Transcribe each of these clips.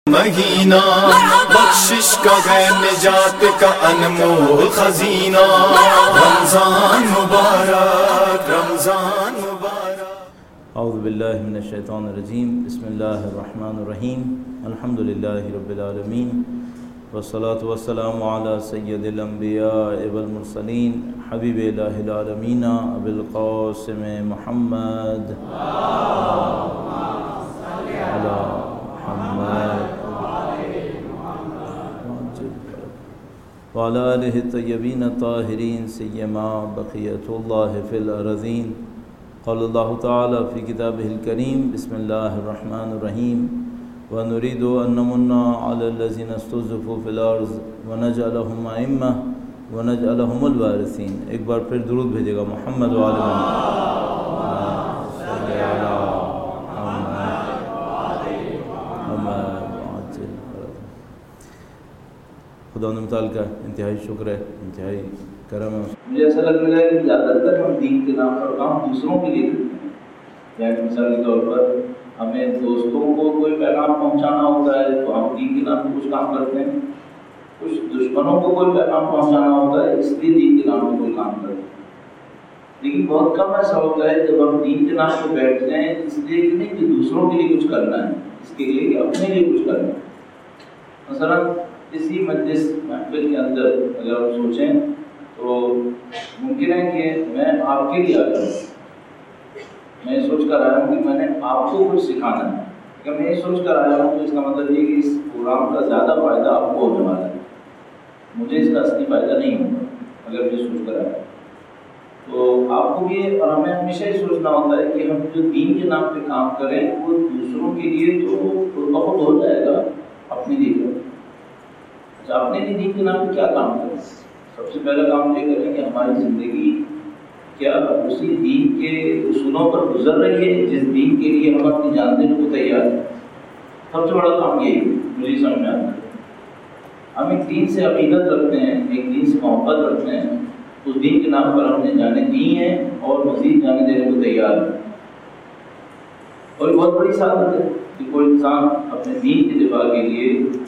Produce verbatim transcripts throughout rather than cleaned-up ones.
مہینہ بخشش کا ہے نجات کا انمول خزینہ رمضان مبارک رمضان مبارک اعوذ باللہ من الشیطان الرجیم بسم اللہ الرحمن الرحیم الحمد للہ رب العالمین والصلاة والسلام علی سید الانبیاء والمرسلین حبیب الہ العالمین ابی القاسم محمد علی محمد وعلى آلہ الطیبین الطاہرین سیما بقیۃ اللہ فی الارضین قال اللہ تعالی فی کتابہ الکریم بسم اللہ الرحمن الرحیم وَنُرِيدُ أَن نَّمُنَّ عَلَى الَّذِينَ اسْتُضْعِفُوا فِي الْأَرْضِ وَنَجْعَلَهُمْ أَئِمَّةً وَنَجْعَلَهُمُ الْوَارِثِينَ۔ ایک بار پھر درود بھیجے گا محمد وعلی محمد۔ خدا متعال کا انتہائی شکر ہے، انتہائی کرم ہے۔ مجھے ایسا لگ رہا ہے کہ زیادہ تر ہم دین کے نام پر کام دوسروں کے لیے کرتے ہیں، یعنی مثال کے طور پر ہمیں دوستوں کو کوئی پیغام پہنچانا ہوتا ہے تو ہم دین کے نام پہ کچھ کام کرتے ہیں، کچھ دشمنوں کو کوئی پیغام پہنچانا ہوتا ہے اس لیے دین کے نام پہ کوئی کام کرتے ہیں، لیکن بہت کم ایسا ہوتا ہے جب ہم دین کے نام پہ بیٹھتے ہیں اس لیے کہ نہیں کہ دوسروں کے لیے کچھ کرنا ہے، اس کے لیے کہ اپنے لیے کچھ کرنا ہے۔ مثلا اسی مجلس محفل کے اندر اگر ہم سوچیں تو ممکن ہے کہ میں آپ کے لیے آیا ہوں، میں یہ سوچ کر آیا ہوں کہ میں نے آپ کو کچھ سکھانا ہے، اگر میں یہ سوچ کر آیا ہوں تو اس کا مطلب یہ کہ اس پروگرام کا زیادہ فائدہ آپ کو ہونے والا ہے، مجھے اس کا اصلی فائدہ نہیں ہوگا اگر میں سوچ کر آیا۔ تو آپ کو بھی اور ہمیں ہمیشہ یہ سوچنا ہوتا ہے کہ ہم جو دین کے نام پہ کام کریں وہ دوسروں کے لیے تو بہت ہو جائے گا، اپنے لیے کریں۔ اچھا، اپنے لیے دین کے نام پہ کیا کام کریں؟ سب سے پہلا کام یہ کریں کہ ہماری زندگی کیا اسی دین کے اصولوں پر گزر رہی ہے جس دین کے لیے ہم اپنی جان دینے کو تیار ہیں۔ سب سے بڑا کام یہی ہے، مجھے سمجھ میں آتا ہے۔ ہم ایک دین سے عقیدت رکھتے ہیں، ایک دین سے محبت رکھتے ہیں، اس دین کے نام پر ہم نے جانے دی ہیں اور مزید جانے دینے کو تیار ہیں۔ اور یہ بہت بڑی سعادت ہے کہ کوئی انسان اپنے دین کی دفاع کے لیے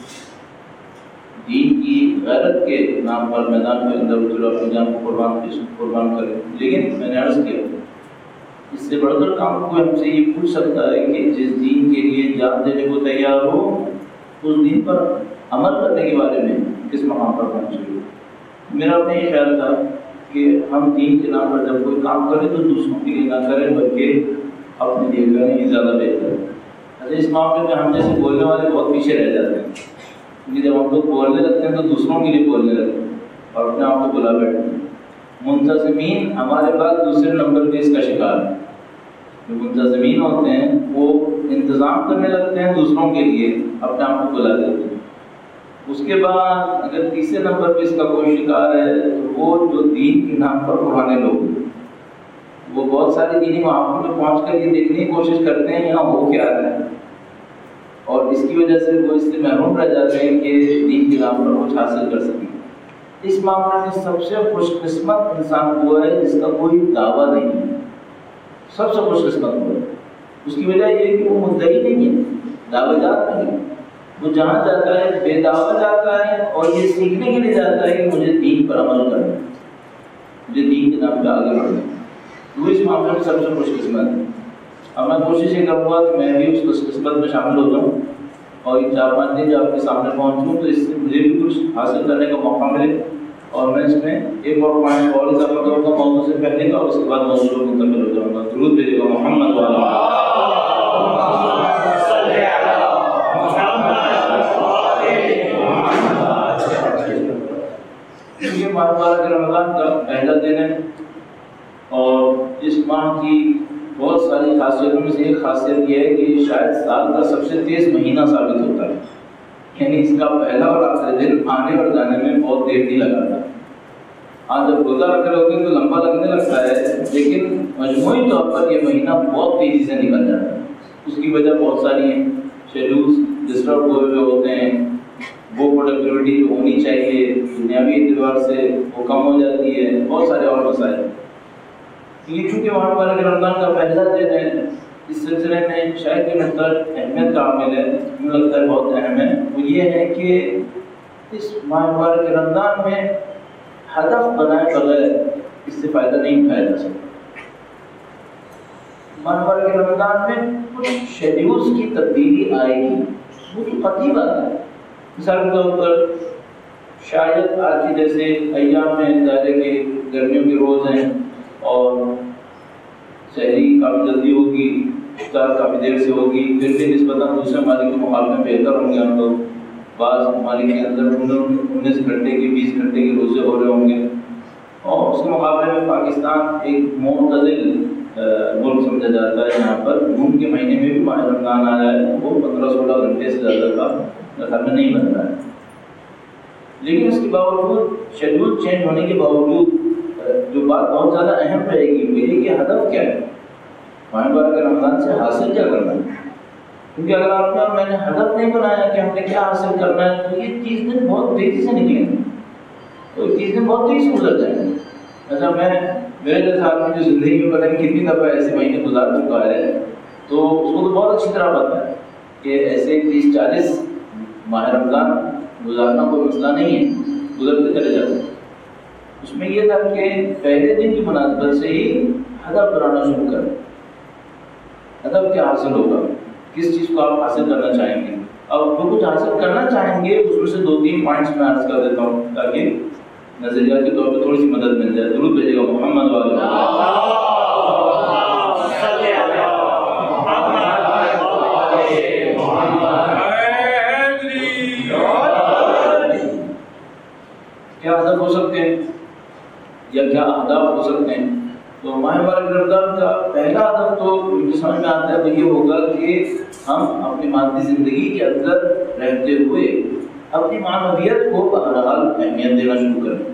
دین کی غیرت کے نام پر میدان کے اندر اتر اپنی جان کو قربان قربان کرے۔ لیکن میں نے عرض کیا اس سے بڑھ کر کام کوئی ہم سے یہ پوچھ سکتا ہے کہ جس دین کے لیے جان دینے کو تیار ہو اس دین پر عمل کرنے کے بارے میں کس مقام پر پہنچے ہو۔ میرا اپنا یہ خیال تھا کہ ہم دین کے نام پر جب کوئی کام کریں تو دوسروں کے لیے نہ کریں بلکہ اپنے لیے کریں، یہ زیادہ بہتر ہے۔ اچھا، اس معاملے میں ہم جیسے بولنے والے بہت پیچھے رہ جاتے ہیں، کیونکہ جب ہم لوگ بولنے لگتے ہیں تو دوسروں کے لیے بولنے لگتے ہیں اور اپنے آپ کو بلا بیٹھتے ہیں۔ منتظمین ہمارے پاس دوسرے نمبر پہ اس کا شکار ہے۔ جو منتظمین ہوتے ہیں وہ انتظام کرنے لگتے ہیں دوسروں کے لیے، اپنے آپ کو بلا دیتے ہیں۔ اس کے بعد اگر تیسرے نمبر پہ اس کا کوئی شکار ہے تو وہ جو دین کے نام پر پرانے لوگ ہیں، وہ بہت سارے دینی محافل میں پہنچ کر یہ دیکھنے کی کوشش کرتے ہیں یہاں ہو کیا رہا ہے، اور اس کی وجہ سے وہ اس سے محروم رہ جاتے ہیں کہ دین کے نام پر کچھ حاصل کر سکیں۔ اس معاملے میں سب سے خوش قسمت انسان وہ ہے جس کا کوئی دعویٰ نہیں ہے، سب سے خوش قسمت وہ ہے۔ اس کی وجہ یہ ہے کہ وہ مدعی نہیں ہے، دعوے دار نہیں ہے، وہ جہاں جاتا ہے بے دعویٰ جاتا ہے اور یہ سیکھنے کے لیے جاتا ہے کہ مجھے دین پر عمل کرنا ہے، مجھے دین کے نام پہ آگے بڑھنا ہے۔ وہ اس معاملے میں سب سے خوش قسمت ہے۔ اب میں کوشش یہ کروں گا کہ میں بھی اس خوش قسمت میں شامل ہو جاؤں اور یہ چار پانچ دن جب آپ کے سامنے پہنچوں تو اس سے مجھے بھی کچھ حاصل کرنے کا موقع ملے، اور میں اس میں ایک اور پوائنٹ اور اضافہ کروں گا موضوع سے پہلے کا، اور اس کے بعد موضوع پر منتقل ہو جاؤں گا۔ درود بھیجے گا محمد والا۔ یہ ماہ مبارک رمضان کا پہلا دن ہے اور اس ماہ کی بہت ساری خاصیتوں میں سے ایک خاصیت یہ ہے کہ شاید سال کا سب سے تیز مہینہ ثابت ہوتا ہے، یعنی اس کا پہلا اور آخری دن آنے اور جانے میں بہت دیر نہیں لگاتا۔ آج جب روزہ رکھ رہے ہوتے ہیں تو لمبا لگنے لگتا ہے، لیکن مجموعی طور پر یہ مہینہ بہت تیزی سے نکل جاتا ہے۔ اس کی وجہ بہت ساری ہیں، شیڈولز ڈسٹرب ہوئے ہوتے ہیں، وہ پروڈکٹیوٹی جو ہونی چاہیے دنیاوی اعتبار سے وہ کم ہو جاتی ہے، بہت سارے اور مسائل۔ یہ چونکہ وہاں پر اگر رمضان کا پہلا دن ہے اس سلسلے میں شاید یہ مقدار اہمیت کا عامل ہے، مجھے لگتا ہے بہت اہم ہے یہ ہے کہ اس ماہ مبارک رمضان میں ہدف بنائے بغیر اس سے فائدہ نہیں اٹھایا جا سکتا۔ ماہ مبارک رمضان میں کچھ شیڈیولز کی تبدیلی آئے گی، وہ تو قطعی بات ہے۔ مثال کے طور پر شاید آج کی جیسے ایام میں ظاہر ہے کہ گرمیوں کے روز ہیں اور سحری کافی جلدی ہوگی، افطار کافی دیر سے ہوگی، پھر بھی نسبتاً دوسرے ممالک کے مقابلے میں بہتر ہوں گے ہم لوگ۔ بعض ممالک کے اندر انیس گھنٹے کے بیس گھنٹے کے روزے ہو رہے ہوں گے، اور اس کے مقابلے میں پاکستان ایک معتدل ملک سمجھا جاتا ہے جہاں پر جون کے مہینے میں بھی ماہ رمضان آ رہا ہے، وہ پندرہ سولہ گھنٹے سے زیادہ کا گھر میں نہیں بن رہا ہے۔ لیکن اس کے باوجود شیڈول چینج ہونے کے باوجود جو بات بہت زیادہ اہم رہے گی وہ یہ کہ ہدف کیا ہے، ماہ مبارک رمضان سے حاصل کیا کرنا ہے۔ کیونکہ اگر آپ نے اور میں نے ہدف نہیں بنایا کہ ہم نے کیا حاصل کرنا ہے تو یہ تیس دن بہت تیزی سے نکلیں گے، تو تیس دن بہت تیزی سے گزر جائیں گے۔ اچھا میں میرے جیسا آدمی جو زندگی میں پتہ نہیں کتنی دفعہ ایسے مہینے گزار چکا ہے تو اس کو تو بہت اچھی طرح پتہ ہے کہ ایسے تیس چالیس ماہ رمضان گزارنا کوئی مسئلہ نہیں ہے، گزرتے چلے جاتے ہیں۔ اس میں یہ تھا کہ پہلے دن کی مناسبت سے ہی ہدف بنانا شروع کریں۔ ہدف کیا حاصل ہوگا، کس چیز کو آپ حاصل کرنا چاہیں گے، اور جو کچھ حاصل کرنا چاہیں گے اس میں سے دو تین پوائنٹس میں عرض کر دیتا ہوں تاکہ نظریات کے طور پہ تھوڑی سی مدد مل جائے۔ درود بھیجے گا محمد والے کیا ہدف ہو سکتے ہیں یا کیا اہداف ہو سکتے ہیں؟ تو ماہ مبارک رمضان کا پہلا ہدف تو مجھے سمجھ میں آتا ہے وہ یہ ہوگا کہ ہم اپنی مادی زندگی کے اندر رہتے ہوئے اپنی معنویت کو بہرحال اہمیت دینا شروع کریں۔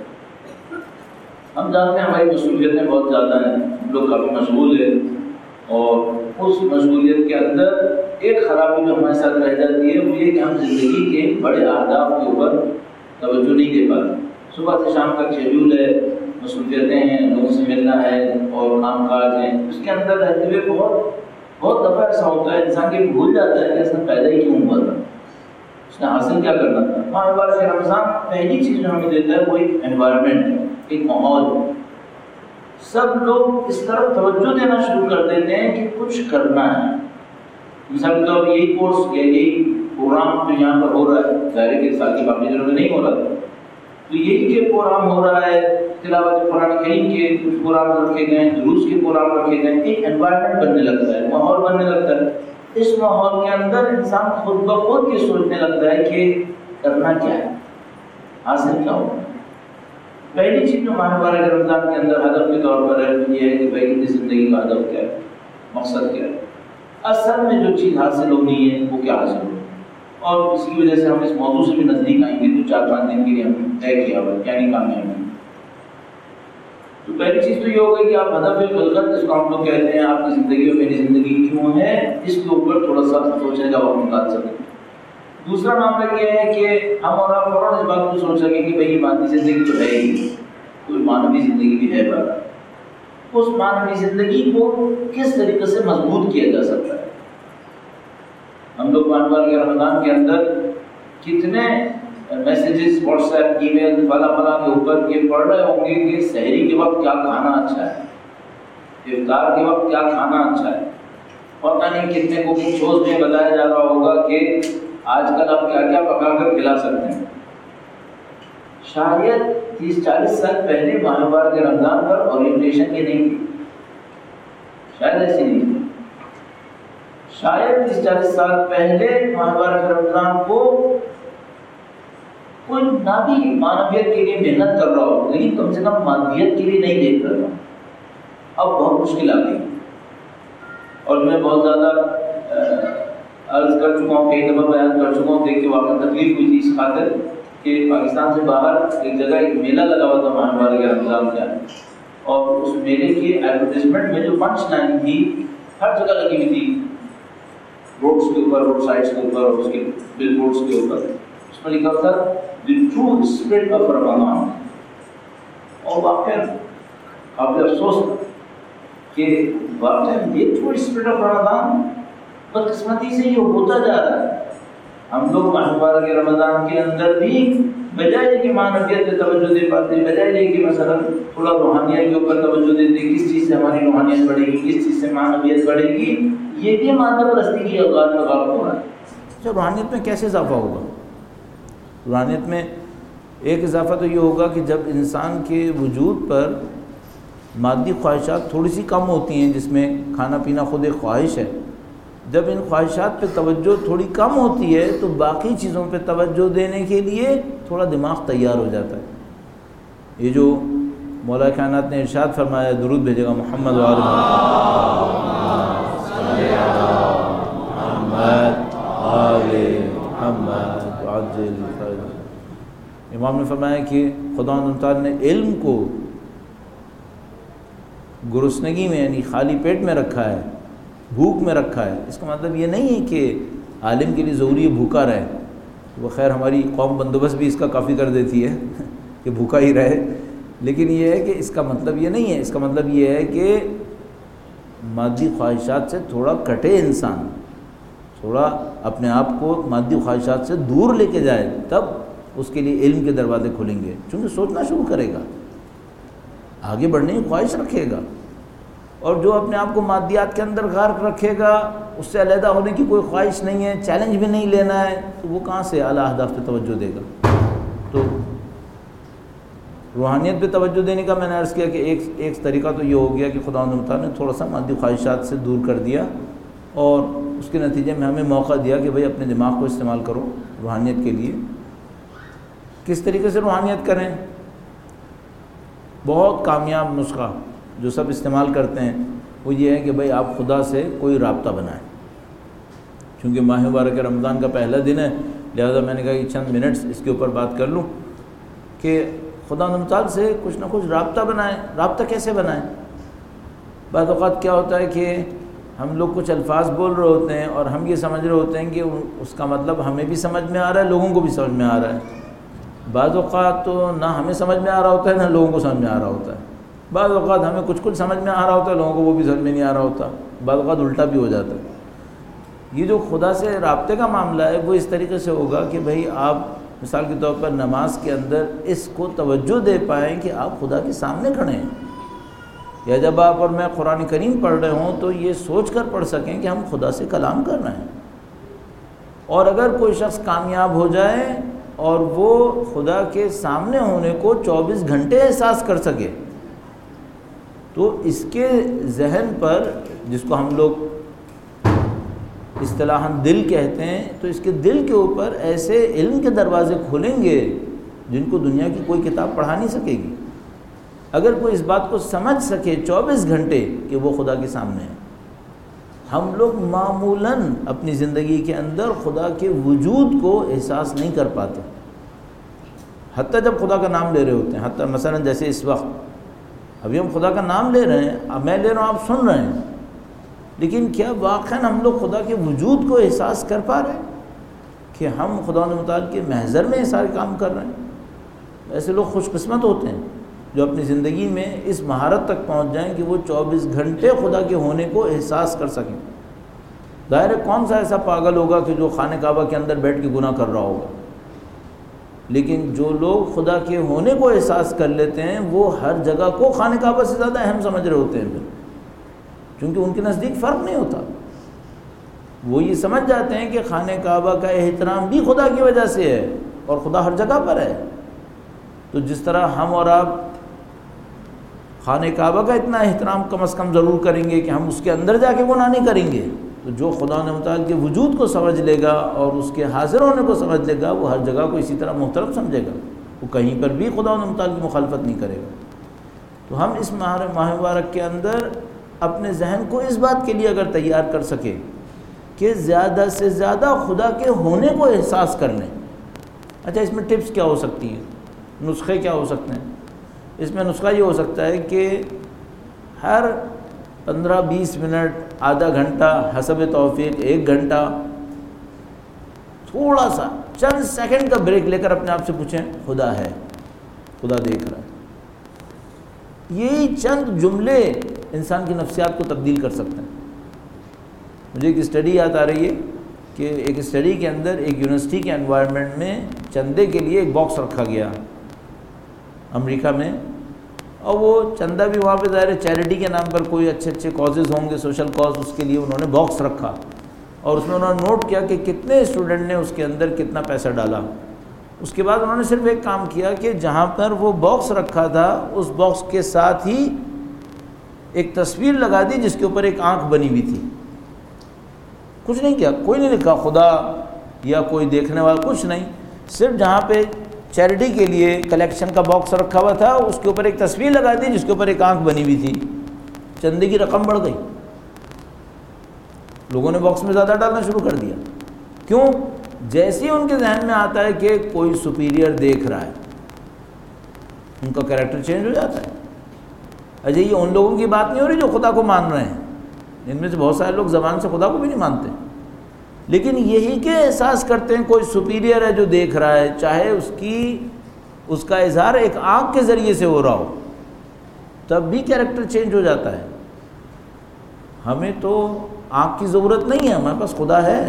ہم جانتے ہیں ہماری مصروفیتیں بہت زیادہ ہیں، ہم لوگ کافی مشغول ہیں، اور اس مشغولیت کے اندر ایک خرابی جو ہمارے ساتھ رہ جاتی ہے وہ یہ کہ ہم زندگی کے بڑے اہداف کے اوپر توجہ نہیں دے پاتے۔ صبح سے شام کا شیڈول ہے، مصروفیتیں ہیں، لوگوں سے ملنا ہے اور کام کاج ہیں، اس کے اندر رہتے ہوئے بہت بہت دفعہ ایسا ہوتا ہے انسان کے بھول جاتا ہے کہ اس نے پیدا ہی کیوں ہوا تھا، اس نے حاصل کیا کرنا تھا۔ ماہ مبارک رمضان پہلی چیز جو ہمیں دیتا ہے وہ ایک انوائرمنٹ ہے، ایک ماحول ہے۔ سب لوگ اس طرف توجہ دینا شروع کر دیتے ہیں کہ کچھ کرنا ہے۔ مثال کے طور پر یہی کورس یا یہی پروگرام جو یہاں پر ہو رہا ہے، ظاہر کے سال کی باقی جگہوں میں نہیں ہو رہا تھا، تو یہی کہ پروگرام ہو رہا ہے، تلاوت قرآن کریم کے کچھ پروگرام رکھے گئے، دروس کے پروگرام رکھے گئے، ایک انوائرمنٹ بننے لگتا ہے، ماحول بننے لگتا ہے۔ اس ماحول کے اندر انسان خود بخود یہ سوچنے لگتا ہے کہ کرنا کیا ہے، حاصل کیا ہوگا۔ پہلی چیز جو ماہ مبارک رمضان کے اندر ہدف کے طور پر ہے وہ یہ ہے کہ بھائی اپنی زندگی کا ہدف کیا ہے، مقصد کیا ہے، اصل میں جو چیز حاصل ہونی ہے وہ کیا حاصل ہو۔ اور اس کی وجہ سے ہم اس موضوع سے بھی نزدیک آئیں گے جو چار پانچ دن کے لیے ہم نے طے کیا ہوا یعنی کامیابی۔ تو پہلی چیز تو یہ ہوگی کہ آپ ہدف خلقت جس کو ہم لوگ کہتے ہیں آپ کی زندگی اور میری زندگی کیوں ہے، اس کے اوپر تھوڑا سا سوچنے کا وقت نکال سکیں۔ دوسرا معاملہ یہ ہے کہ ہم اور آپ فوراً اس بات کو سوچ سکیں کہ بھائی مادی زندگی تو ہے ہی، کوئی معنوی زندگی بھی ہے بات، اس معنوی زندگی کو کس طریقے سے مضبوط کیا جا سکتا ہے۔ ہم لوگ ماہ مبارک رمضان کے اندر کتنے messages WhatsApp email فلاں فلاں کے اوپر یہ پڑھ رہے ہوں گے کہ سحری کے وقت کیا کھانا اچھا ہے، افطار کے وقت کیا کھانا اچھا ہے، پتہ نہیں کتنے کوکنگ شوز میں بتایا جا رہا ہوگا کہ آج کل آپ کیا کیا پکا کر کھلا سکتے ہیں۔ شاید تیس چالیس سال پہلے ماہ مبارک رمضان پر اورینٹیشن یہ نہیں تھی، شاید ایسی نہیں تھی۔ شاید تیس چالیس سال پہلے ماہ مبارک رمضان کو کوئی نہ بھی معنویت کے لیے محنت کر رہا ہو لیکن کم سے کم مادیت کے لیے نہیں دیکھ رہا۔ اب بہت مشکل آ گئی، اور میں بہت زیادہ عرض کر چکا ہوں، کئی دفعہ بیان کر چکا ہوں، دیکھ کے واقعی تکلیف ہوئی تھی اس خاطر کہ پاکستان سے باہر ایک جگہ ایک میلہ لگا ہوا تھا ماہ مبارک رمضان کا، اور اس میلے کی ایڈورٹیزمنٹ میں جو پنچ لائن تھی ہر جگہ لگی ہوئی تھی، روڈس کے اوپر، روڈ سائڈس کے اوپر، اس کے بل بورڈس کے اوپر، اس میں لکھا تھا the true spirit of Ramzan. اور واقعی قابل افسوس تھا کہ واقعی یہ ٹرو اسپرٹ آف رمضان بدقسمتی سے یہ ہوتا جا رہا ہے۔ ہم لوگ ماہ مبارک رمضان کے اندر بھی بجائے کہ معنویت پہ توجہ دے پاتے، بجائے یہ کہ مثلا تھوڑا روحانیت کے اوپر توجہ دیتے، کس چیز سے ہماری روحانیت بڑھے گی، کس چیز سے معنویت بڑھے گی، یہ بھی مادہ پرستی کی اوقات میں غلط ہو رہا ہے۔ اچھا، روحانیت میں کیسے اضافہ ہوگا؟ روحانیت میں ایک اضافہ تو یہ ہوگا کہ جب انسان کے وجود پر مادی خواہشات تھوڑی سی کم ہوتی ہیں، جس میں کھانا پینا خود ایک خواہش ہے، جب ان خواہشات پہ توجہ تھوڑی کم ہوتی ہے تو باقی چیزوں پہ توجہ دینے کے لیے تھوڑا دماغ تیار ہو جاتا ہے۔ یہ جو مولا کائنات نے ارشاد فرمایا، درود بھیجے گا محمد و آل محمد آل محمد عجل فرج۔ امام نے فرمایا کہ خدا تعالیٰ نے علم کو گرسنگی میں یعنی خالی پیٹ میں رکھا ہے، بھوک میں رکھا ہے۔ اس کا مطلب یہ نہیں ہے کہ عالم کے لیے ضروری ہے بھوکا رہے، وہ خیر ہماری قوم بندوبست بھی اس کا کافی کر دیتی ہے کہ بھوکا ہی رہے، لیکن یہ ہے کہ اس کا مطلب یہ نہیں ہے۔ اس کا مطلب یہ ہے کہ مادی خواہشات سے تھوڑا کٹے انسان، تھوڑا اپنے آپ کو مادی خواہشات سے دور لے کے جائے، تب اس کے لیے علم کے دروازے کھلیں گے، چونکہ سوچنا شروع کرے گا، آگے بڑھنے کی خواہش رکھے گا۔ اور جو اپنے آپ کو مادیات کے اندر غرق رکھے گا، اس سے علیحدہ ہونے کی کوئی خواہش نہیں ہے، چیلنج بھی نہیں لینا ہے، تو وہ کہاں سے اعلیٰ اہداف پہ توجہ دے گا؟ تو روحانیت پہ توجہ دینے کا میں نے عرض کیا کہ ایک ایک طریقہ تو یہ ہو گیا کہ خدا تعالیٰ نے تھوڑا سا مادی خواہشات سے دور کر دیا، اور اس کے نتیجے میں ہمیں موقع دیا کہ بھئی اپنے دماغ کو استعمال کرو روحانیت کے لیے۔ کس طریقے سے روحانیت کریں؟ بہت کامیاب نسخہ جو سب استعمال کرتے ہیں وہ یہ ہے کہ بھئی آپ خدا سے کوئی رابطہ بنائیں۔ چونکہ ماہ مبارک رمضان کا پہلا دن ہے، لہذا میں نے کہا کہ چند منٹس اس کے اوپر بات کر لوں کہ خدا تعالیٰ سے کچھ نہ کچھ رابطہ بنائیں۔ رابطہ کیسے بنائیں؟ بعض اوقات کیا ہوتا ہے کہ ہم لوگ کچھ الفاظ بول رہے ہوتے ہیں اور ہم یہ سمجھ رہے ہوتے ہیں کہ اس کا مطلب ہمیں بھی سمجھ میں آ رہا ہے، لوگوں کو بھی سمجھ میں آ رہا ہے۔ بعض اوقات تو نہ ہمیں سمجھ میں آ رہا ہوتا ہے نہ لوگوں کو سمجھ میں آ رہا ہوتا ہے۔ بعض اوقات ہمیں کچھ کچھ سمجھ میں آ رہا ہوتا ہے، لوگوں کو وہ بھی سمجھ میں نہیں آ رہا ہوتا، بعض اوقات الٹا بھی ہو جاتا ہے۔ یہ جو خدا سے رابطے کا معاملہ ہے وہ اس طریقے سے ہوگا کہ بھئی آپ مثال کے طور پر نماز کے اندر اس کو توجہ دے پائیں کہ آپ خدا کے سامنے کھڑے ہیں، یا جب آپ اور میں قرآن کریم پڑھ رہے ہوں تو یہ سوچ کر پڑھ سکیں کہ ہم خدا سے کلام کر رہے ہیں۔ اور اگر کوئی شخص کامیاب ہو جائے اور وہ خدا کے سامنے ہونے کو چوبیس گھنٹے احساس کر سکے، تو اس کے ذہن پر، جس کو ہم لوگ اصطلاحاً دل کہتے ہیں، تو اس کے دل کے اوپر ایسے علم کے دروازے کھولیں گے جن کو دنیا کی کوئی کتاب پڑھا نہیں سکے گی۔ اگر کوئی اس بات کو سمجھ سکے چوبیس گھنٹے کہ وہ خدا کے سامنے ہے۔ ہم لوگ معمولاً اپنی زندگی کے اندر خدا کے وجود کو احساس نہیں کر پاتے، حتیٰ جب خدا کا نام لے رہے ہوتے ہیں۔ حتیٰ مثلاً جیسے اس وقت ابھی ہم خدا کا نام لے رہے ہیں، اب میں لے رہا ہوں، آپ سن رہے ہیں، لیکن کیا واقعاً ہم لوگ خدا کے وجود کو احساس کر پا رہے ہیں کہ ہم خدا متعال کے محضر میں یہ سارے کام کر رہے ہیں؟ ایسے لوگ خوش قسمت ہوتے ہیں جو اپنی زندگی میں اس مہارت تک پہنچ جائیں کہ وہ چوبیس گھنٹے خدا کے ہونے کو احساس کر سکیں۔ ظاہر ہے کون سا ایسا پاگل ہوگا کہ جو خانہ کعبہ کے اندر بیٹھ کے گناہ کر رہا ہوگا، لیکن جو لوگ خدا کے ہونے کو احساس کر لیتے ہیں وہ ہر جگہ کو خانہ کعبہ سے زیادہ اہم سمجھ رہے ہوتے ہیں، پھر کیونکہ ان کے نزدیک فرق نہیں ہوتا۔ وہ یہ سمجھ جاتے ہیں کہ خانہ کعبہ کا احترام بھی خدا کی وجہ سے ہے اور خدا ہر جگہ پر ہے۔ تو جس طرح ہم اور آپ خانہ کعبہ کا اتنا احترام کم از کم ضرور کریں گے کہ ہم اس کے اندر جا کے گناہ نہیں کریں گے، تو جو خدا نے متعال کے وجود کو سمجھ لے گا اور اس کے حاضر ہونے کو سمجھ لے گا، وہ ہر جگہ کو اسی طرح محترم سمجھے گا، وہ کہیں پر بھی خدا نے متعال کی مخالفت نہیں کرے گا۔ تو ہم اس ماہ مبارک کے اندر اپنے ذہن کو اس بات کے لیے اگر تیار کر سکیں کہ زیادہ سے زیادہ خدا کے ہونے کو احساس کر لیں۔ اچھا، اس میں ٹپس کیا ہو سکتی ہیں، نسخے کیا ہو سکتے ہیں؟ اس میں نسخہ یہ ہو سکتا ہے کہ ہر پندرہ بیس منٹ، آدھا گھنٹہ، حسب توفیق ایک گھنٹہ، تھوڑا سا چند سیکنڈ کا بریک لے کر اپنے آپ سے پوچھیں خدا ہے، خدا دیکھ رہا ہے۔ یہی چند جملے انسان کی نفسیات کو تبدیل کر سکتے ہیں۔ مجھے ایک اسٹڈی یاد آ رہی ہے کہ ایک اسٹڈی کے اندر ایک یونیورسٹی کے انوائرنمنٹ میں چندے کے لیے ایک باکس رکھا گیا امریکہ میں، اور وہ چندہ بھی وہاں پہ ظاہر چیریٹی کے نام پر کوئی اچھے اچھے کازز ہوں گے، سوشل کاز، اس کے لیے انہوں نے باکس رکھا اور اس میں انہوں نے نوٹ کیا کہ کتنے اسٹوڈنٹ نے اس کے اندر کتنا پیسہ ڈالا۔ اس کے بعد انہوں نے صرف ایک کام کیا کہ جہاں پر وہ باکس رکھا تھا اس باکس کے ساتھ ہی ایک تصویر لگا دی جس کے اوپر ایک آنکھ بنی ہوئی تھی۔ کچھ نہیں کیا، کوئی نہیں لکھا خدا یا کوئی دیکھنے والا، کچھ نہیں، صرف جہاں پہ چیریٹی کے لیے کلیکشن کا باکس رکھا ہوا تھا اس کے اوپر ایک تصویر لگا دی جس کے اوپر ایک آنکھ بنی ہوئی تھی۔ چندے کی رقم بڑھ گئی، لوگوں نے باکس میں زیادہ ڈالنا شروع کر دیا۔ کیوں؟ جیسے ہی ان کے ذہن میں آتا ہے کہ کوئی سپیریئر دیکھ رہا ہے، ان کا کریکٹر چینج ہو جاتا ہے۔ اجے یہ ان لوگوں کی بات نہیں ہو رہی جو خدا کو مان رہے ہیں، ان میں سے بہت سارے لوگ زبان سے خدا کو بھی نہیں مانتے، لیکن یہی کہ احساس کرتے ہیں کوئی سپیریئر ہے جو دیکھ رہا ہے، چاہے اس کی اس کا اظہار ایک آنکھ کے ذریعے سے ہو رہا ہو، تب بھی کریکٹر چینج ہو جاتا ہے۔ ہمیں تو آنکھ کی ضرورت نہیں ہے، ہمارے پاس خدا ہے۔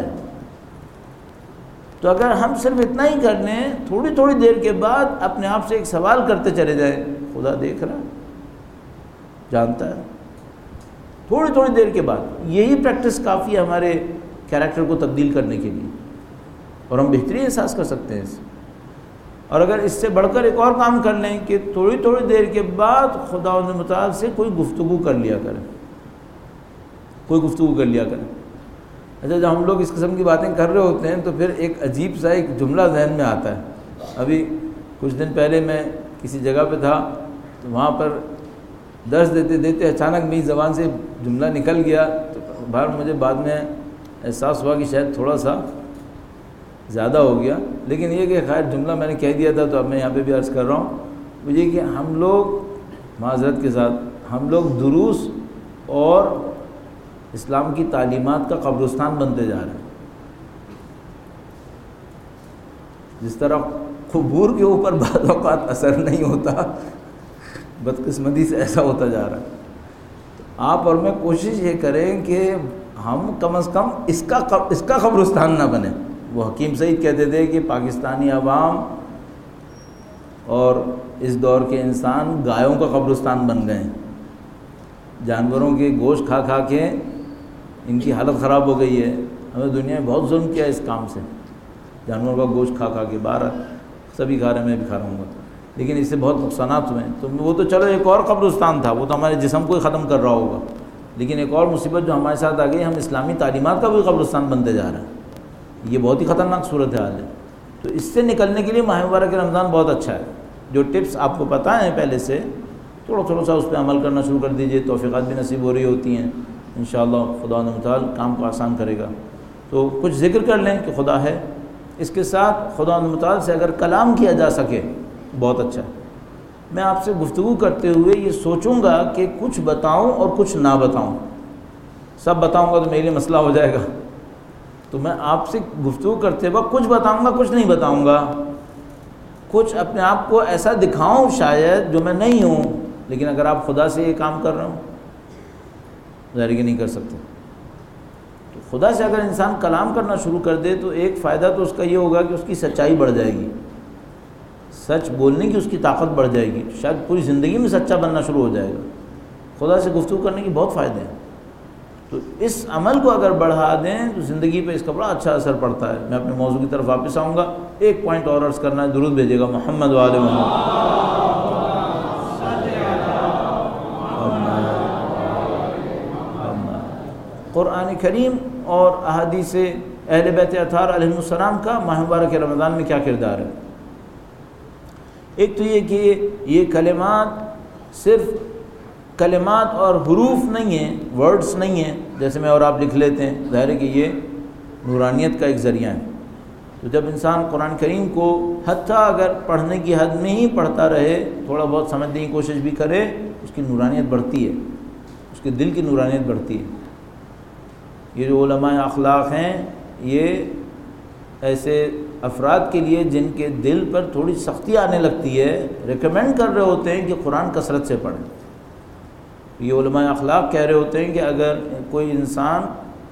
تو اگر ہم صرف اتنا ہی کر لیں، تھوڑی تھوڑی دیر کے بعد اپنے آپ سے ایک سوال کرتے چلے جائیں، خدا دیکھ رہا ہے، جانتا ہے، تھوڑی تھوڑی دیر کے بعد، یہی پریکٹس کافی ہے ہمارے کیریکٹر کو تبدیل کرنے کے لیے، اور ہم بہتری احساس کر سکتے ہیں اس سے۔ اور اگر اس سے بڑھ کر ایک اور کام کر لیں کہ تھوڑی تھوڑی دیر کے بعد خدا متعال سے کوئی گفتگو کر لیا کریں، کوئی گفتگو کر لیا کریں۔ اچھا، جب ہم لوگ اس قسم کی باتیں کر رہے ہوتے ہیں تو پھر ایک عجیب سا ایک جملہ ذہن میں آتا ہے۔ ابھی کچھ دن پہلے میں کسی جگہ پہ تھا تو وہاں پر درس دیتے دیتے اچانک میری زبان سے جملہ نکل گیا، تو باہر مجھے بعد میں احساس ہوا کہ شاید تھوڑا سا زیادہ ہو گیا، لیکن یہ کہ خیر جملہ میں نے کہہ دیا تھا تو اب میں یہاں پہ بھی عرض کر رہا ہوں، وہ یہ کہ ہم لوگ معذرت کے ساتھ ہم لوگ دروس اور اسلام کی تعلیمات کا قبرستان بنتے جا رہے ہیں۔ جس طرح قبور کے اوپر بعض اوقات اثر نہیں ہوتا، بدقسمتی سے ایسا ہوتا جا رہا ہے۔ آپ اور میں کوشش یہ کریں کہ ہم کم از کم اس کا اس کا قبرستان نہ بنے۔ وہ حکیم سعید کہتے تھے کہ پاکستانی عوام اور اس دور کے انسان گایوں کا قبرستان بن گئے ہیں، جانوروں کے گوشت کھا کھا کے ان کی حالت خراب ہو گئی ہے۔ ہمیں دنیا میں بہت ظلم کیا اس کام سے، جانوروں کا گوشت کھا کھا کے، باہر سبھی کھا رہے ہیں، میں بھی کھا رہا ہوں گا، لیکن اس سے بہت نقصانات ہوئے ہیں۔ تو وہ تو چلو ایک اور قبرستان تھا، وہ تو ہمارے جسم کو ہی ختم کر رہا ہوگا، لیکن ایک اور مصیبت جو ہمارے ساتھ آ گئی، ہم اسلامی تعلیمات کا بھی قبرستان بنتے جا رہے ہیں۔ یہ بہت ہی خطرناک صورت حال ہے۔ تو اس سے نکلنے کے لیے ماہ مبارک رمضان بہت اچھا ہے۔ جو ٹپس آپ کو پتہ ہیں پہلے سے، تھوڑا تھوڑا سا اس پہ عمل کرنا شروع کر دیجئے، توفیقات بھی نصیب ہو رہی ہوتی ہیں، انشاءاللہ خدا متعال کام کو آسان کرے گا۔ تو کچھ ذکر کر لیں کہ خدا ہے، اس کے ساتھ خدا متعال سے اگر کلام کیا جا سکے بہت اچھا ہے۔ میں آپ سے گفتگو کرتے ہوئے یہ سوچوں گا کہ کچھ بتاؤں اور کچھ نہ بتاؤں۔ سب بتاؤں گا تو میرے لیے مسئلہ ہو جائے گا، تو میں آپ سے گفتگو کرتے وقت کچھ بتاؤں گا، کچھ نہیں بتاؤں گا، کچھ اپنے آپ کو ایسا دکھاؤں شاید جو میں نہیں ہوں، لیکن اگر آپ خدا سے یہ کام کر رہے ہوں ظاہر کہ نہیں کر سکتے۔ تو خدا سے اگر انسان کلام کرنا شروع کر دے تو ایک فائدہ تو اس کا یہ ہوگا کہ اس کی سچائی بڑھ جائے گی، سچ بولنے کی اس کی طاقت بڑھ جائے گی، شاید پوری زندگی میں سچا بننا شروع ہو جائے گا۔ خدا سے گفتگو کرنے کی بہت فائدے ہیں، تو اس عمل کو اگر بڑھا دیں تو زندگی پہ اس کا بڑا اچھا اثر پڑتا ہے۔ میں اپنے موضوع کی طرف واپس آؤں گا، ایک پوائنٹ اور عرض کرنا ہے، درود بھیجے گا محمد وآل محمد۔ قرآن کریم اور احادیث اہل بیت اطہار علیہ السلام کا ماہ مبارک رمضان میں کیا کردار ہے؟ ایک تو یہ کہ یہ کلمات صرف کلمات اور حروف نہیں ہیں، ورڈز نہیں ہیں جیسے میں اور آپ لکھ لیتے ہیں، ظاہر ہے کہ یہ نورانیت کا ایک ذریعہ ہے۔ تو جب انسان قرآن کریم کو حتیٰ اگر پڑھنے کی حد میں ہی پڑھتا رہے، تھوڑا بہت سمجھنے کی کوشش بھی کرے، اس کی نورانیت بڑھتی ہے، اس کے دل کی نورانیت بڑھتی ہے۔ یہ جو علماء اخلاق ہیں، یہ ایسے افراد کے لیے جن کے دل پر تھوڑی سختی آنے لگتی ہے، ریکمینڈ کر رہے ہوتے ہیں کہ قرآن کثرت سے پڑھیں۔ یہ علماء اخلاق کہہ رہے ہوتے ہیں کہ اگر کوئی انسان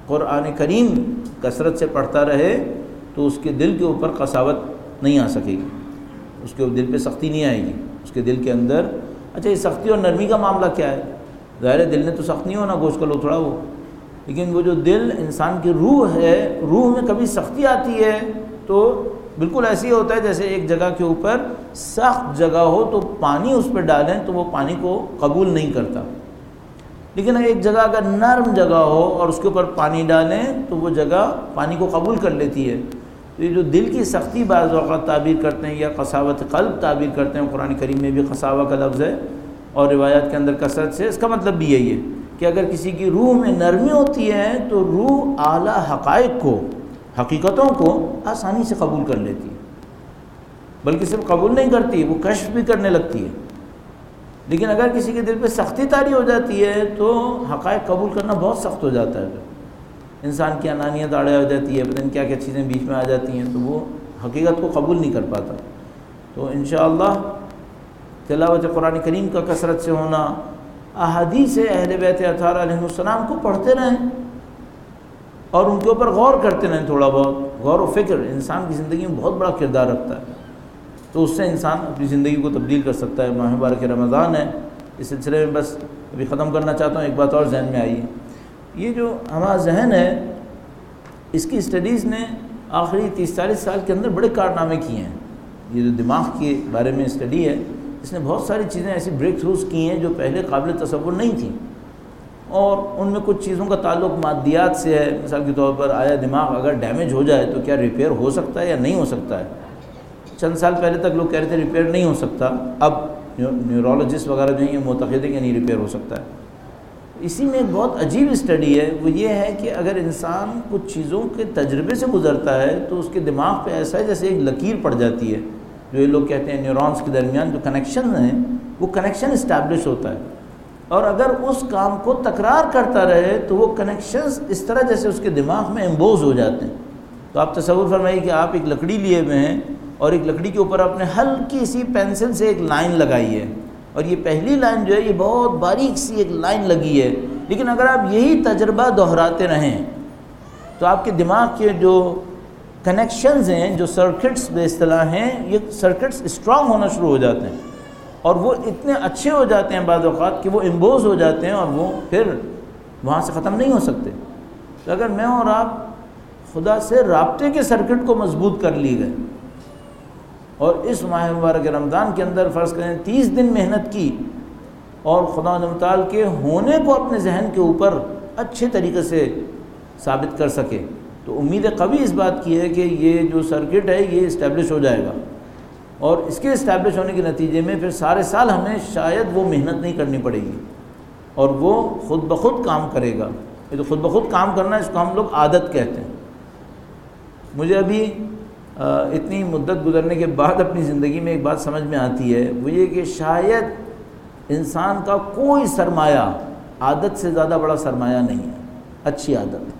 قرآن کریم کثرت سے پڑھتا رہے تو اس کے دل کے اوپر قساوت نہیں آ سکے گی، اس کے دل پہ سختی نہیں آئے گی، اس کے دل کے اندر اچھا یہ سختی اور نرمی کا معاملہ کیا ہے؟ ظاہر ہے دل نے تو سخت نہیں ہونا، گوشت کا لوتھڑا ہو، لیکن وہ جو دل انسان کی روح ہے، روح میں کبھی سختی آتی ہے تو بالکل ایسے ہی ہوتا ہے جیسے ایک جگہ کے اوپر سخت جگہ ہو تو پانی اس پہ ڈالیں تو وہ پانی کو قبول نہیں کرتا، لیکن ایک جگہ اگر نرم جگہ ہو اور اس کے اوپر پانی ڈالیں تو وہ جگہ پانی کو قبول کر لیتی ہے۔ تو یہ جو دل کی سختی بعض اوقات تعبیر کرتے ہیں یا قساوت قلب تعبیر کرتے ہیں، قرآن کریم میں بھی قساوہ کا لفظ ہے اور روایات کے اندر کثرت سے، اس کا مطلب بھی یہی ہے کہ اگر کسی کی روح میں نرمی ہوتی ہے تو روح اعلیٰ حقائق کو، حقیقتوں کو آسانی سے قبول کر لیتی ہے، بلکہ صرف قبول نہیں کرتی، وہ کشف بھی کرنے لگتی ہے۔ لیکن اگر کسی کے دل پہ سختی طاری ہو جاتی ہے تو حقائق قبول کرنا بہت سخت ہو جاتا ہے، پھر انسان کی انانیت آڑے ہو جاتی ہے، پتہ نہیں کیا کیا چیزیں بیچ میں آ جاتی ہیں تو وہ حقیقت کو قبول نہیں کر پاتا۔ تو انشاءاللہ تلاوت قرآن کریم کا کثرت سے ہونا، احادیث اہل بیت اطہار علیہ السلام کو پڑھتے رہیں اور ان کے اوپر غور کرتے رہیں، تھوڑا بہت غور و فکر انسان کی زندگی میں بہت بڑا کردار رکھتا ہے، تو اس سے انسان اپنی زندگی کو تبدیل کر سکتا ہے۔ ماہ مبارک رمضان ہے، اس سلسلے میں بس ابھی ختم کرنا چاہتا ہوں، ایک بات اور ذہن میں آئی ہے، یہ جو ہمارا ذہن ہے اس کی اسٹڈیز نے آخری تیس چالیس سال کے اندر بڑے کارنامے کیے ہیں۔ یہ جو دماغ کے بارے میں اسٹڈی ہے اس نے بہت ساری چیزیں ایسی بریک تھروز کی ہیں جو پہلے قابل تصور نہیں تھیں، اور ان میں کچھ چیزوں کا تعلق مادیات سے ہے۔ مثال کے طور پر آیا دماغ اگر ڈیمیج ہو جائے تو کیا ریپیئر ہو سکتا ہے یا نہیں ہو سکتا ہے؟ چند سال پہلے تک لوگ کہہ رہے تھے ریپیئر نہیں ہو سکتا، اب نیورولوجسٹ وغیرہ جو ہیں یہ معتقد ہیں کہ نہیں ریپیئر ہو سکتا ہے۔ اسی میں ایک بہت عجیب اسٹڈی ہے، وہ یہ ہے کہ اگر انسان کچھ چیزوں کے تجربے سے گزرتا ہے تو اس کے دماغ پہ ایسا ہے جیسے ایک لکیر پڑ جاتی ہے، جو یہ لوگ کہتے ہیں نیورونز کے درمیان جو کنیکشن ہیں وہ کنیکشن اسٹیبلش ہوتا ہے، اور اگر اس کام کو تکرار کرتا رہے تو وہ کنیکشنز اس طرح جیسے اس کے دماغ میں امبوز ہو جاتے ہیں۔ تو آپ تصور فرمائیے کہ آپ ایک لکڑی لیے ہوئے ہیں اور ایک لکڑی کے اوپر آپ نے ہلکی سی پینسل سے ایک لائن لگائی ہے، اور یہ پہلی لائن جو ہے یہ بہت باریک سی ایک لائن لگی ہے، لیکن اگر آپ یہی تجربہ دہراتے رہیں تو آپ کے دماغ کے جو کنیکشنز ہیں، جو سرکٹس بے اصطلاح ہیں، یہ سرکٹس اسٹرانگ ہونا شروع ہو جاتے ہیں اور وہ اتنے اچھے ہو جاتے ہیں بعض اوقات کہ وہ امبوز ہو جاتے ہیں اور وہ پھر وہاں سے ختم نہیں ہو سکتے۔ تو اگر میں اور آپ خدا سے رابطے کے سرکٹ کو مضبوط کر لی گئے اور اس ماہ مبارک رمضان کے اندر فرض کریں تیس دن محنت کی اور خدا متعال کے ہونے کو اپنے ذہن کے اوپر اچھے طریقے سے ثابت کر سکے تو امید قوی اس بات کی ہے کہ یہ جو سرکٹ ہے یہ اسٹیبلش ہو جائے گا، اور اس کے اسٹیبلش ہونے کے نتیجے میں پھر سارے سال ہمیں شاید وہ محنت نہیں کرنی پڑے گی اور وہ خود بخود کام کرے گا۔ یہ تو خود بخود کام کرنا ہے، اس کو ہم لوگ عادت کہتے ہیں۔ مجھے ابھی اتنی مدت گزرنے کے بعد اپنی زندگی میں ایک بات سمجھ میں آتی ہے، وہ یہ کہ شاید انسان کا کوئی سرمایہ عادت سے زیادہ بڑا سرمایہ نہیں ہے۔ اچھی عادت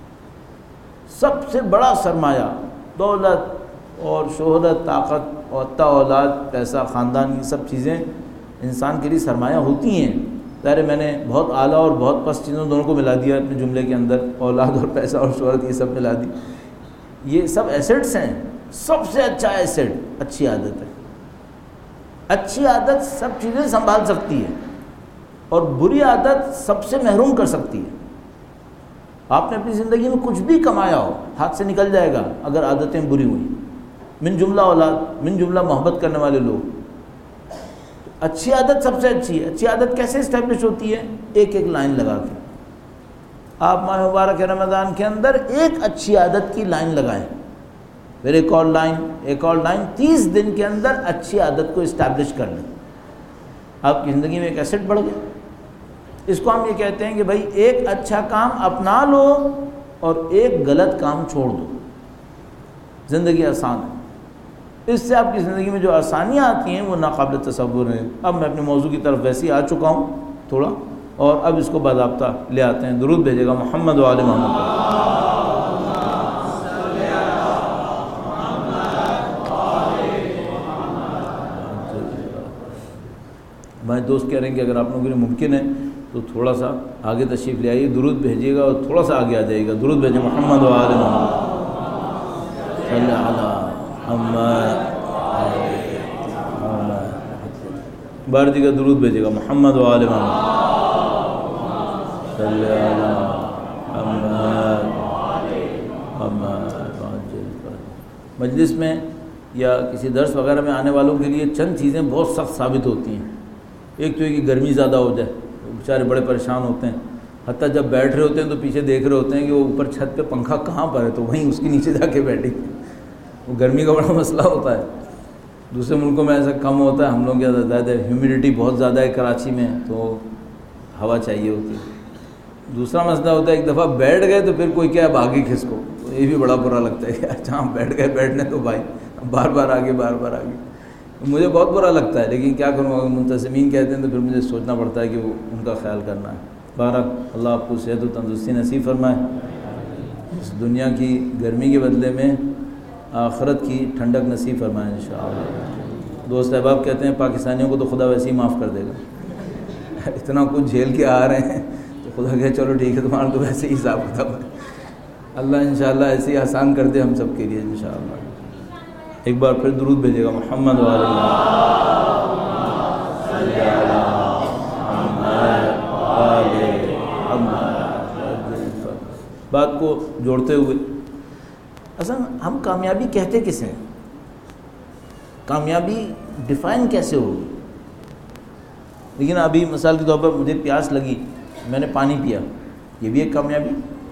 سب سے بڑا سرمایہ، دولت اور شہرت، طاقت اور تا اولاد، پیسہ، خاندان، یہ سب چیزیں انسان کے لیے سرمایہ ہوتی ہیں۔ ظاہر میں نے بہت اعلیٰ اور بہت پست چیزوں دونوں کو ملا دیا اپنے جملے کے اندر، اولاد اور پیسہ اور شہرت یہ سب ملا دی، یہ سب ایسٹس ہیں۔ سب سے اچھا ایسٹ اچھی عادت ہے۔ اچھی عادت سب چیزیں سنبھال سکتی ہے اور بری عادت سب سے محروم کر سکتی ہے۔ آپ نے اپنی زندگی میں کچھ بھی کمایا ہو ہاتھ سے نکل جائے گا اگر عادتیں بری ہوئیں، من جملہ اولاد، من جملہ محبت کرنے والے لوگ۔ اچھی عادت سب سے اچھی ہے۔ اچھی عادت کیسے اسٹیبلش ہوتی ہے؟ ایک ایک لائن لگا کے۔ آپ ماہ مبارک رمضان کے اندر ایک اچھی عادت کی لائن لگائیں، پھر ایک اور لائن، ایک اور لائن، تیس دن کے اندر اچھی عادت کو اسٹیبلش کر لیں، آپ کی زندگی میں ایک ایسٹ بڑھ گیا۔ اس کو ہم یہ کہتے ہیں کہ بھائی ایک اچھا کام اپنا لو اور ایک غلط کام چھوڑ دو، زندگی آسان ہے۔ اس سے آپ کی زندگی میں جو آسانیاں آتی ہیں وہ ناقابل تصور ہیں۔ اب میں اپنے موضوع کی طرف ویسے ہی آ چکا ہوں تھوڑا، اور اب اس کو باضابطہ لے آتے ہیں۔ درود بھیجے گا محمد و آل محمد۔ ہمارے دوست کہہ رہے ہیں کہ اگر آپ لوگوں کے لیے ممکن ہے تو تھوڑا سا آگے تشریف لے آئیے، درود بھیجیے گا اور تھوڑا سا آگے آ جائے گا، درود بھیجیں محمد و آل محمد صلی علی محمد بار دیگر درود بھیجے گا محمد و آل محمد صلی علی محمد محمد۔ مجلس میں یا کسی درس وغیرہ میں آنے والوں کے لیے چند چیزیں بہت سخت ثابت ہوتی ہیں۔ ایک تو یہ کہ گرمی زیادہ ہو جائے، بیچارے بڑے پریشان ہوتے ہیں، حتیٰ جب بیٹھ رہے ہوتے ہیں تو پیچھے دیکھ رہے ہوتے ہیں کہ وہ اوپر چھت پہ پنکھا کہاں پر ہے، تو وہیں اس کے نیچے جا کے بیٹھیں گے، وہ گرمی کا بڑا مسئلہ ہوتا ہے۔ دوسرے ملکوں میں ایسا کم ہوتا ہے، ہم لوگ کیا زیادہ ہیومیڈیٹی بہت زیادہ ہے کراچی میں، تو ہوا چاہیے ہوتی ہے۔ دوسرا مسئلہ ہوتا ہے ایک دفعہ بیٹھ گئے تو پھر کوئی کیا اب آگے کھسکو، تو یہ بھی بڑا برا لگتا ہے کہ جہاں بیٹھ گئے بیٹھنے تو بھائی بار بار آگے بار بار آگے، مجھے بہت برا لگتا ہے، لیکن کیا کروں گا، منتظمین کہتے ہیں تو پھر مجھے سوچنا پڑتا ہے کہ وہ ان کا خیال کرنا ہے۔ بہرحال اللہ آپ کو صحت و تندرستی نصیب فرمائے، اس دنیا کی گرمی کے بدلے میں آخرت کی ٹھنڈک نصیب فرمائے انشاءاللہ۔ دوست احباب کہتے ہیں پاکستانیوں کو تو خدا ویسے ہی معاف کر دے گا، اتنا کچھ جھیل کے آ رہے ہیں تو خدا کہے چلو ٹھیک ہے تمہارا تو ویسے ہی حساب کتاب ہے۔ اللہ انشاءاللہ ایسے ہی آسان کر دے ہم سب کے لیے انشاءاللہ۔ ایک بار پھر درود بھیجے گا محمد و آل محمد۔ بات کو جوڑتے ہوئے اصل ہم کامیابی کہتے کسے ہیں، کامیابی ڈیفائن کیسے ہوگی؟ لیکن ابھی مثال کے طور پر مجھے پیاس لگی، میں نے پانی پیا، یہ بھی ایک کامیابی۔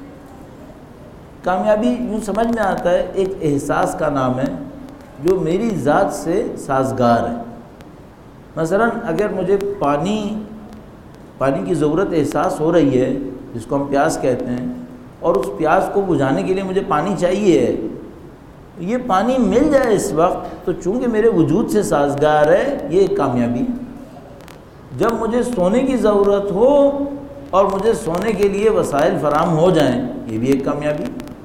کامیابی یوں سمجھ میں آتا ہے ایک احساس کا نام ہے جو میری ذات سے سازگار ہے۔ مثلا اگر مجھے پانی پانی کی ضرورت احساس ہو رہی ہے، جس کو ہم پیاس کہتے ہیں، اور اس پیاس کو بجھانے کے لیے مجھے پانی چاہیے ہے، یہ پانی مل جائے اس وقت تو چونکہ میرے وجود سے سازگار ہے، یہ ایک کامیابی ہے۔ جب مجھے سونے کی ضرورت ہو اور مجھے سونے کے لیے وسائل فراہم ہو جائیں، یہ بھی ایک کامیابی۔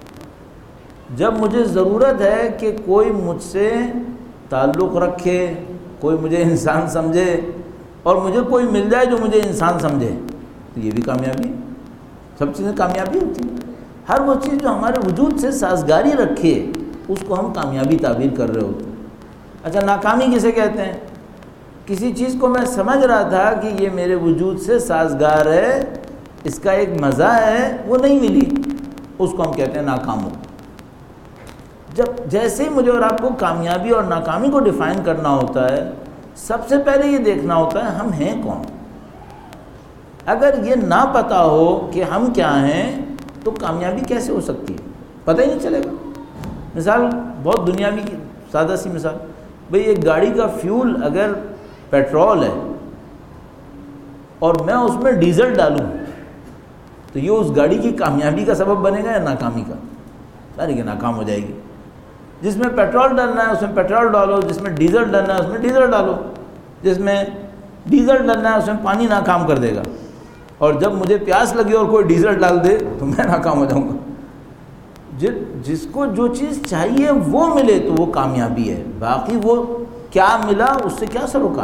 جب مجھے ضرورت ہے کہ کوئی مجھ سے تعلق رکھے، کوئی مجھے انسان سمجھے، اور مجھے کوئی مل جائے جو مجھے انسان سمجھے، تو یہ بھی کامیابی ہے۔ سب چیزیں کامیابی ہوتی ہیں، ہر وہ چیز جو ہمارے وجود سے سازگاری رکھے اس کو ہم کامیابی تعبیر کر رہے ہوتے ہیں۔ اچھا ناکامی کسے کہتے ہیں؟ کسی چیز کو میں سمجھ رہا تھا کہ یہ میرے وجود سے سازگار ہے، اس کا ایک مزہ ہے، وہ نہیں ملی، اس کو ہم کہتے ہیں ناکام ہو۔ جب جیسے ہی مجھے اور آپ کو کامیابی اور ناکامی کو ڈیفائن کرنا ہوتا ہے، سب سے پہلے یہ دیکھنا ہوتا ہے ہم ہیں کون۔ اگر یہ نہ پتہ ہو کہ ہم کیا ہیں تو کامیابی کیسے ہو سکتی ہے؟ پتہ ہی نہیں چلے گا۔ مثال بہت دنیاوی کی سادہ سی مثال، بھئی ایک گاڑی کا فیول اگر پیٹرول ہے اور میں اس میں ڈیزل ڈالوں تو یہ اس گاڑی کی کامیابی کا سبب بنے گا یا ناکامی کا؟ ساری کہ ناکام ہو جائے گی۔ جس میں پیٹرول ڈالنا ہے اس میں پیٹرول ڈالو، جس میں ڈیزل ڈالنا ہے اس میں ڈیزل ڈالو، جس میں ڈیزل ڈالنا ہے اس میں پانی ناکام کر دے گا۔ اور جب مجھے پیاس لگی اور کوئی ڈیزل ڈال دے تو میں ناکام ہو جاؤں گا۔ جس کو جو چیز چاہیے وہ ملے تو وہ کامیابی ہے، باقی وہ کیا ملا اس سے کیا سروکار۔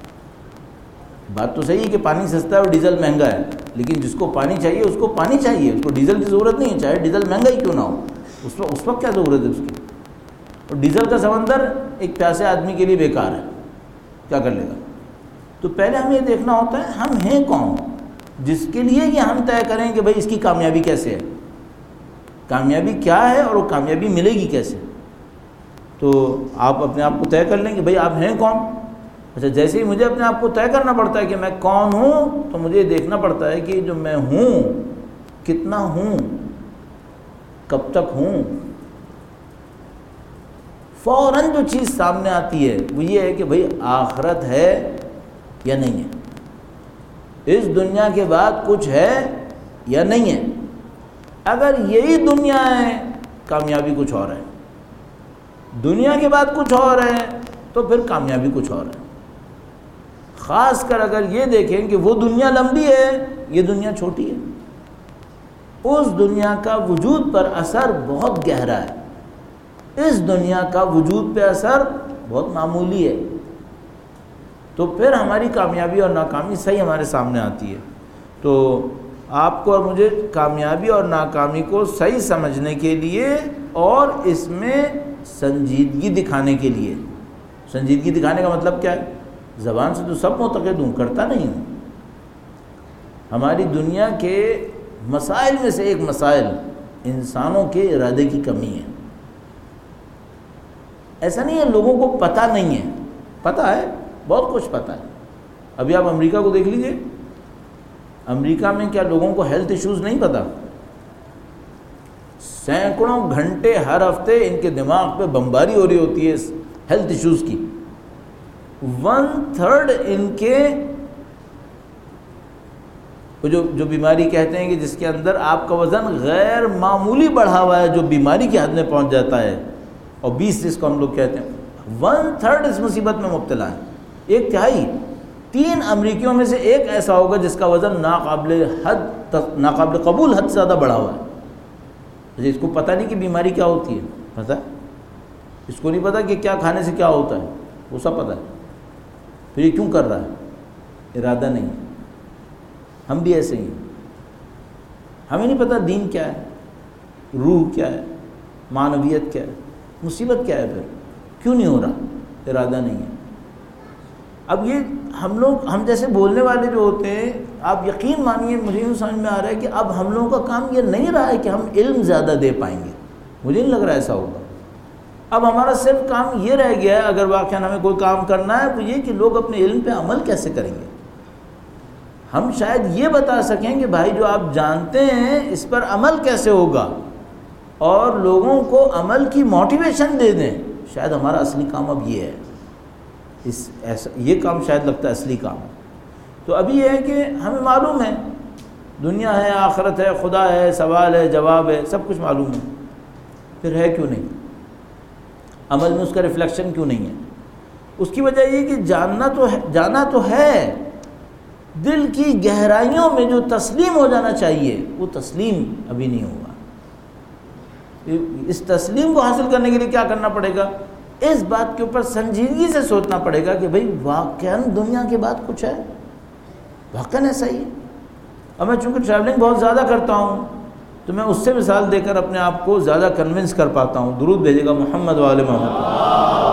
بات تو صحیح ہے کہ پانی سستا ہے اور ڈیزل مہنگا ہے، لیکن جس کو پانی چاہیے اس کو پانی چاہیے، اس کو ڈیزل کی ضرورت نہیں ہے، چاہے ڈیزل مہنگا ہی کیوں نہ ہو، اس وقت اس وقت کیا ضرورت ہے اس کی۔ اور ڈیزل کا سمندر ایک پیاسے آدمی کے لیے بیکار ہے، کیا کر لے گا۔ تو پہلے ہمیں یہ دیکھنا ہوتا ہے ہم ہیں کون، جس کے لیے یہ ہم طے کریں کہ بھئی اس کی کامیابی کیسے ہے، کامیابی کیا ہے اور وہ کامیابی ملے گی کیسے۔ تو آپ اپنے آپ کو طے کر لیں کہ بھئی آپ ہیں کون۔ اچھا جیسے ہی مجھے اپنے آپ کو طے کرنا پڑتا ہے کہ میں کون ہوں، تو مجھے دیکھنا پڑتا ہے کہ جو میں ہوں کتنا ہوں، کب تک ہوں۔ فوراً جو چیز سامنے آتی ہے وہ یہ ہے کہ بھئی آخرت ہے یا نہیں ہے، اس دنیا کے بعد کچھ ہے یا نہیں ہے۔ اگر یہی دنیا ہے کامیابی کچھ اور ہے، دنیا کے بعد کچھ اور ہے تو پھر کامیابی کچھ اور ہے۔ خاص کر اگر یہ دیکھیں کہ وہ دنیا لمبی ہے، یہ دنیا چھوٹی ہے، اس دنیا کا وجود پر اثر بہت گہرا ہے، اس دنیا کا وجود پہ اثر بہت معمولی ہے، تو پھر ہماری کامیابی اور ناکامی صحیح ہمارے سامنے آتی ہے۔ تو آپ کو اور مجھے کامیابی اور ناکامی کو صحیح سمجھنے کے لیے اور اس میں سنجیدگی دکھانے کے لیے، سنجیدگی دکھانے کا مطلب کیا ہے؟ زبان سے تو سب معتقد ہوں، کرتا نہیں ہوں۔ ہماری دنیا کے مسائل میں سے ایک مسائل انسانوں کے ارادے کی کمی ہے۔ ایسا نہیں ہے لوگوں کو پتہ نہیں ہے، پتہ ہے، بہت کچھ پتہ ہے۔ ابھی آپ امریکہ کو دیکھ لیجئے، امریکہ میں کیا لوگوں کو ہیلتھ ایشوز نہیں پتہ؟ سینکڑوں گھنٹے ہر ہفتے ان کے دماغ پہ بمباری ہو رہی ہوتی ہے ہیلتھ ایشوز کی۔ ون تھرڈ ان کے جو جو بیماری کہتے ہیں کہ جس کے اندر آپ کا وزن غیر معمولی بڑھا ہوا ہے، جو بیماری کی حد میں پہنچ جاتا ہے، اور بیس جس کو ہم لوگ کہتے ہیں، ون تھرڈ اس مصیبت میں مبتلا ہے۔ ایک تہائی، تین امریکیوں میں سے ایک ایسا ہوگا جس کا وزن ناقابل حد ناقابل قبول حد سے زیادہ بڑھا ہوا ہے۔ اس کو پتہ نہیں کہ بیماری کیا ہوتی ہے، پتہ اس کو نہیں پتہ کہ کیا کھانے سے کیا ہوتا ہے، وہ سب پتہ ہے، پھر یہ کیوں کر رہا ہے؟ ارادہ نہیں۔ ہم بھی ایسے ہی ہیں، ہمیں نہیں پتہ دین کیا ہے، روح کیا ہے، معنویت کیا ہے، مصیبت کیا ہے، پھر کیوں نہیں ہو رہا؟ ارادہ نہیں ہے۔ اب یہ ہم لوگ، ہم جیسے بولنے والے جو ہوتے ہیں، آپ یقین مانیے مجھے یوں سمجھ میں آ رہا ہے کہ اب ہم لوگوں کا کام یہ نہیں رہا ہے کہ ہم علم زیادہ دے پائیں گے، مجھے نہیں لگ رہا ایسا ہوگا۔ اب ہمارا صرف کام یہ رہ گیا ہے، اگر واقعا ہمیں کوئی کام کرنا ہے تو یہ کہ لوگ اپنے علم پہ عمل کیسے کریں گے۔ ہم شاید یہ بتا سکیں کہ بھائی جو آپ جانتے ہیں اس پر عمل کیسے ہوگا، اور لوگوں کو عمل کی موٹیویشن دے دیں۔ شاید ہمارا اصلی کام اب یہ ہے، اس ایسا یہ کام شاید لگتا ہے اصلی کام۔ تو ابھی یہ ہے کہ ہمیں معلوم ہے دنیا ہے، آخرت ہے، خدا ہے، سوال ہے، جواب ہے، سب کچھ معلوم ہے، پھر ہے کیوں نہیں؟ عمل میں اس کا ریفلیکشن کیوں نہیں ہے؟ اس کی وجہ یہ کہ جاننا تو ہے، جانا تو ہے، دل کی گہرائیوں میں جو تسلیم ہو جانا چاہیے وہ تسلیم ابھی نہیں ہوا۔ اس تسلیم کو حاصل کرنے کے لیے کیا کرنا پڑے گا؟ اس بات کے اوپر سنجیدگی سے سوچنا پڑے گا کہ بھئی واقعاً دنیا کے بعد کچھ ہے، واقعاً ایسا ہی ہے۔ اب میں چونکہ ٹریولنگ بہت زیادہ کرتا ہوں تو میں اس سے مثال دے کر اپنے آپ کو زیادہ کنونس کر پاتا ہوں۔ درود بھیجے گا محمد و آل محمد۔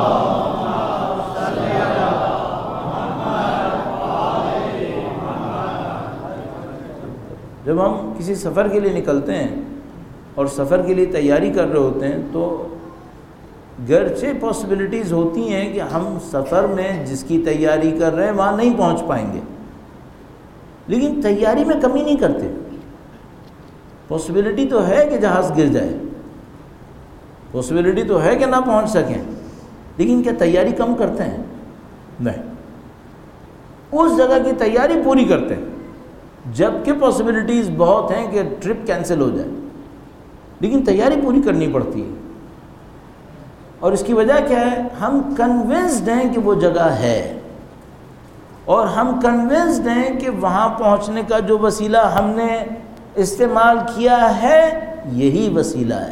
جب ہم کسی سفر کے لیے نکلتے ہیں اور سفر کے لیے تیاری کر رہے ہوتے ہیں تو گرچہ پاسبلٹیز ہوتی ہیں کہ ہم سفر میں جس کی تیاری کر رہے ہیں وہاں نہیں پہنچ پائیں گے، لیکن تیاری میں کمی نہیں کرتے۔ پاسبلٹی تو ہے کہ جہاز گر جائے، پاسبلٹی تو ہے کہ نہ پہنچ سکیں، لیکن کیا تیاری کم کرتے ہیں؟ نہیں، اس جگہ کی تیاری پوری کرتے ہیں، جبکہ پاسبلٹیز بہت ہیں کہ ٹرپ کینسل ہو جائے، لیکن تیاری پوری کرنی پڑتی ہے۔ اور اس کی وجہ کیا ہے؟ ہم کنونسڈ ہیں کہ وہ جگہ ہے، اور ہم کنونسڈ ہیں کہ وہاں پہنچنے کا جو وسیلہ ہم نے استعمال کیا ہے یہی وسیلہ ہے۔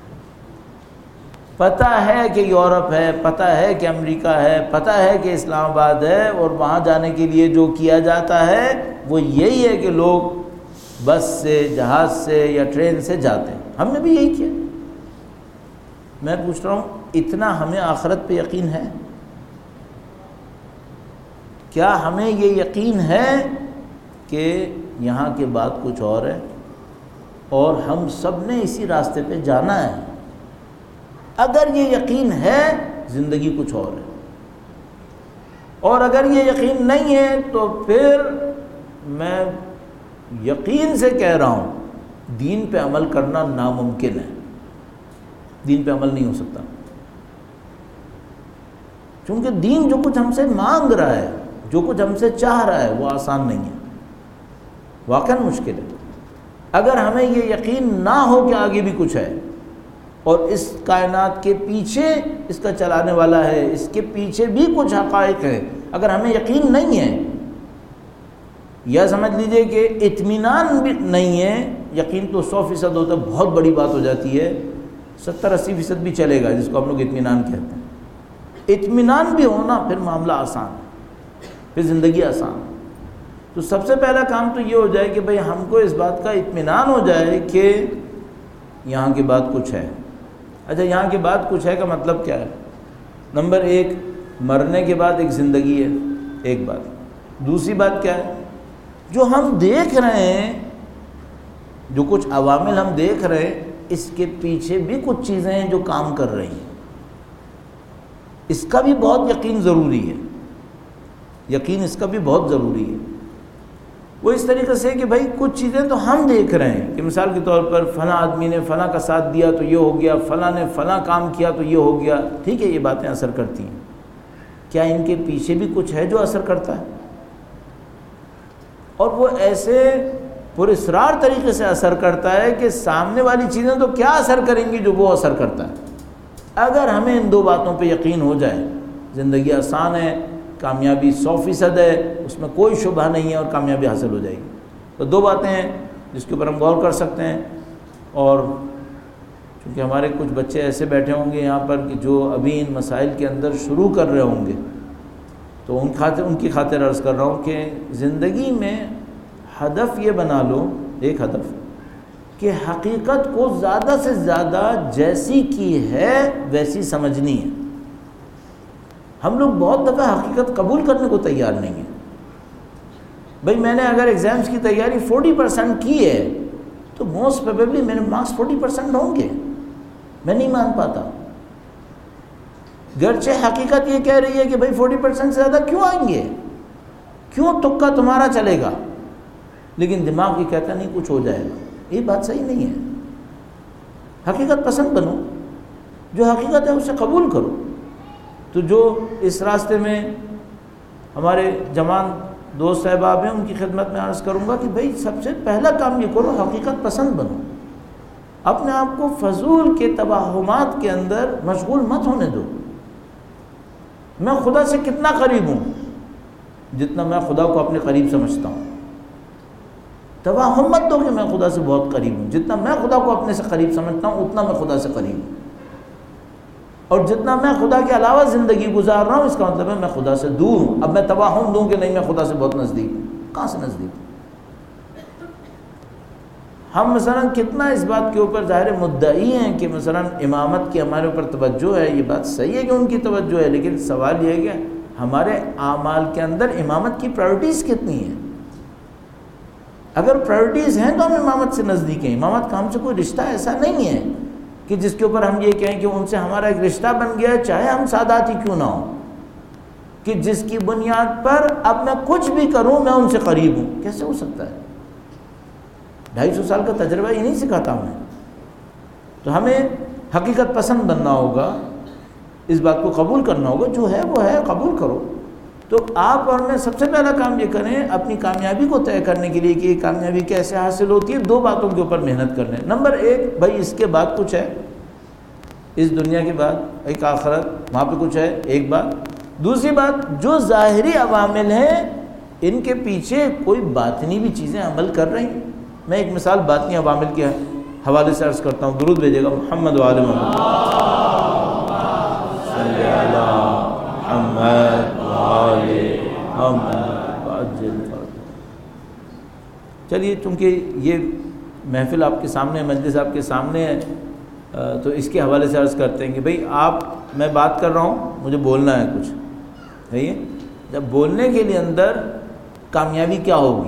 پتہ ہے کہ یورپ ہے، پتہ ہے کہ امریکہ ہے، پتہ ہے کہ اسلام آباد ہے، اور وہاں جانے کے لیے جو کیا جاتا ہے وہ یہی ہے کہ لوگ بس سے، جہاز سے یا ٹرین سے جاتے ہیں۔ ہم نے بھی یہی کیا۔ میں پوچھ رہا ہوں اتنا ہمیں آخرت پہ یقین ہے؟ کیا ہمیں یہ یقین ہے کہ یہاں کے بعد کچھ اور ہے اور ہم سب نے اسی راستے پہ جانا ہے؟ اگر یہ یقین ہے زندگی کچھ اور ہے، اور اگر یہ یقین نہیں ہے تو پھر میں یقین سے کہہ رہا ہوں دین پہ عمل کرنا ناممکن ہے، دین پہ عمل نہیں ہو سکتا، کیونکہ دین جو کچھ ہم سے مانگ رہا ہے، جو کچھ ہم سے چاہ رہا ہے وہ آسان نہیں ہے، واقعاً مشکل ہے۔ اگر ہمیں یہ یقین نہ ہو کہ آگے بھی کچھ ہے اور اس کائنات کے پیچھے اس کا چلانے والا ہے، اس کے پیچھے بھی کچھ حقائق ہیں، اگر ہمیں یقین نہیں ہے، یا سمجھ لیجئے کہ اطمینان بھی نہیں ہے، یقین تو سو فیصد ہوتا ہے، بہت بڑی بات ہو جاتی ہے، ستر اسی فیصد بھی چلے گا، جس کو ہم لوگ اطمینان کہتے ہیں۔ اطمینان بھی ہونا پھر معاملہ آسان ہے، پھر زندگی آسان ہے۔ تو سب سے پہلا کام تو یہ ہو جائے کہ بھئی ہم کو اس بات کا اطمینان ہو جائے کہ یہاں کی بات کچھ ہے۔ اچھا یہاں کی بات کچھ ہے کا مطلب کیا ہے؟ نمبر ایک، مرنے کے بعد ایک زندگی ہے، ایک بات۔ دوسری بات کیا ہے؟ جو ہم دیکھ رہے ہیں، جو کچھ عوامل ہم دیکھ رہے ہیں، اس کے پیچھے بھی کچھ چیزیں ہیں جو کام کر رہی ہیں، اس کا بھی بہت یقین ضروری ہے، یقین اس کا بھی بہت ضروری ہے۔ وہ اس طریقے سے کہ بھائی کچھ چیزیں تو ہم دیکھ رہے ہیں کہ مثال کے طور پر فلاں آدمی نے فلاں کا ساتھ دیا تو یہ ہو گیا، فلاں نے فلاں کام کیا تو یہ ہو گیا، ٹھیک ہے، یہ باتیں اثر کرتی ہیں، کیا ان کے پیچھے بھی کچھ ہے جو اثر کرتا ہے؟ اور وہ ایسے پراسرار طریقے سے اثر کرتا ہے کہ سامنے والی چیزیں تو کیا اثر کریں گی جو وہ اثر کرتا ہے۔ اگر ہمیں ان دو باتوں پہ یقین ہو جائے، زندگی آسان ہے، کامیابی سو فیصد ہے، اس میں کوئی شبہ نہیں ہے اور کامیابی حاصل ہو جائے گی۔ تو دو باتیں ہیں جس کے اوپر ہم غور کر سکتے ہیں، اور چونکہ ہمارے کچھ بچے ایسے بیٹھے ہوں گے یہاں پر کہ جو ابھی ان مسائل کے اندر شروع کر رہے ہوں گے، تو ان خاطر ان کی خاطر عرض کر رہا ہوں کہ زندگی میں ہدف یہ بنا لو، ایک ہدف کہ حقیقت کو زیادہ سے زیادہ جیسی کی ہے ویسی سمجھنی ہے۔ ہم لوگ بہت دفعہ حقیقت قبول کرنے کو تیار نہیں ہیں۔ بھئی میں نے اگر ایگزامز کی تیاری فورٹی پرسنٹ کی ہے تو موسٹ پروبیبلی میرے مارکس فورٹی پرسنٹ ہوں گے، میں نہیں مان پاتا، گرچہ حقیقت یہ کہہ رہی ہے کہ بھئی فورٹی پرسنٹ سے زیادہ کیوں آئیں گے، کیوں تکا تمہارا چلے گا، لیکن دماغ یہ کہتا نہیں کچھ ہو جائے گا۔ یہ بات صحیح نہیں ہے۔ حقیقت پسند بنو، جو حقیقت ہے اسے قبول کرو۔ تو جو اس راستے میں ہمارے جوان دوست احباب ہیں، ان کی خدمت میں عرض کروں گا کہ بھئی سب سے پہلا کام یہ کرو، حقیقت پسند بنو، اپنے آپ کو فضول کے توہمات کے اندر مشغول مت ہونے دو۔ میں خدا سے کتنا قریب ہوں؟ جتنا میں خدا کو اپنے قریب سمجھتا ہوں۔ توہم مت دو کہ میں خدا سے بہت قریب ہوں، جتنا میں خدا کو اپنے سے قریب سمجھتا ہوں اتنا میں خدا سے قریب ہوں، اور جتنا میں خدا کے علاوہ زندگی گزار رہا ہوں اس کا مطلب ہے میں خدا سے دور ہوں۔ اب میں توہم دوں کہ نہیں میں خدا سے بہت نزدیک ہوں، کہاں سے نزدیک ہوں؟ ہم مثلا کتنا اس بات کے اوپر ظاہر مدعی ہیں کہ مثلا امامت کی ہمارے اوپر توجہ ہے، یہ بات صحیح ہے کہ ان کی توجہ ہے، لیکن سوال یہ ہے کہ ہمارے اعمال کے اندر امامت کی پرائرٹیز کتنی ہیں؟ اگر پرائرٹیز ہیں تو ہم امامت سے نزدیک ہیں۔ امامت کا ہم سے کوئی رشتہ ایسا نہیں ہے کہ جس کے اوپر ہم یہ کہیں کہ ان سے ہمارا ایک رشتہ بن گیا ہے، چاہے ہم سادات ہی کیوں نہ ہوں، کہ جس کی بنیاد پر اب میں کچھ بھی کروں میں ان سے قریب ہوں۔ کیسے ہو سکتا ہے؟ ڈھائی سو سال کا تجربہ یہ نہیں سکھاتا ہمیں۔ تو ہمیں حقیقت پسند بننا ہوگا، اس بات کو قبول کرنا ہوگا، جو ہے وہ ہے، قبول کرو۔ تو آپ اور میں سب سے پہلا کام یہ کریں اپنی کامیابی کو طے کرنے کے لیے کہ یہ کامیابی کیسے حاصل ہوتی ہے، دو باتوں کے اوپر محنت کرنے۔ نمبر ایک، بھائی اس کے بعد کچھ ہے، اس دنیا کے بعد ایک آخرت، وہاں پہ کچھ ہے، ایک بات۔ دوسری بات، جو ظاہری عوامل ہیں ان کے پیچھے کوئی باطنی بھی چیزیں عمل کر رہی ہیں۔ میں ایک مثال باطنی عوامل کے حوالے سے عرض کرتا ہوں، درود بھیجے گا محمد وآل محمد صلی اللہ محمد وآل محمد۔ چلیے چونکہ یہ محفل آپ کے سامنے، مجلس آپ کے سامنے ہے، تو اس کے حوالے سے عرض کرتے ہیں کہ بھئی آپ، میں بات کر رہا ہوں، مجھے بولنا ہے کچھ، صحیح ہے؟ جب بولنے کے لیے اندر کامیابی کیا ہوگی؟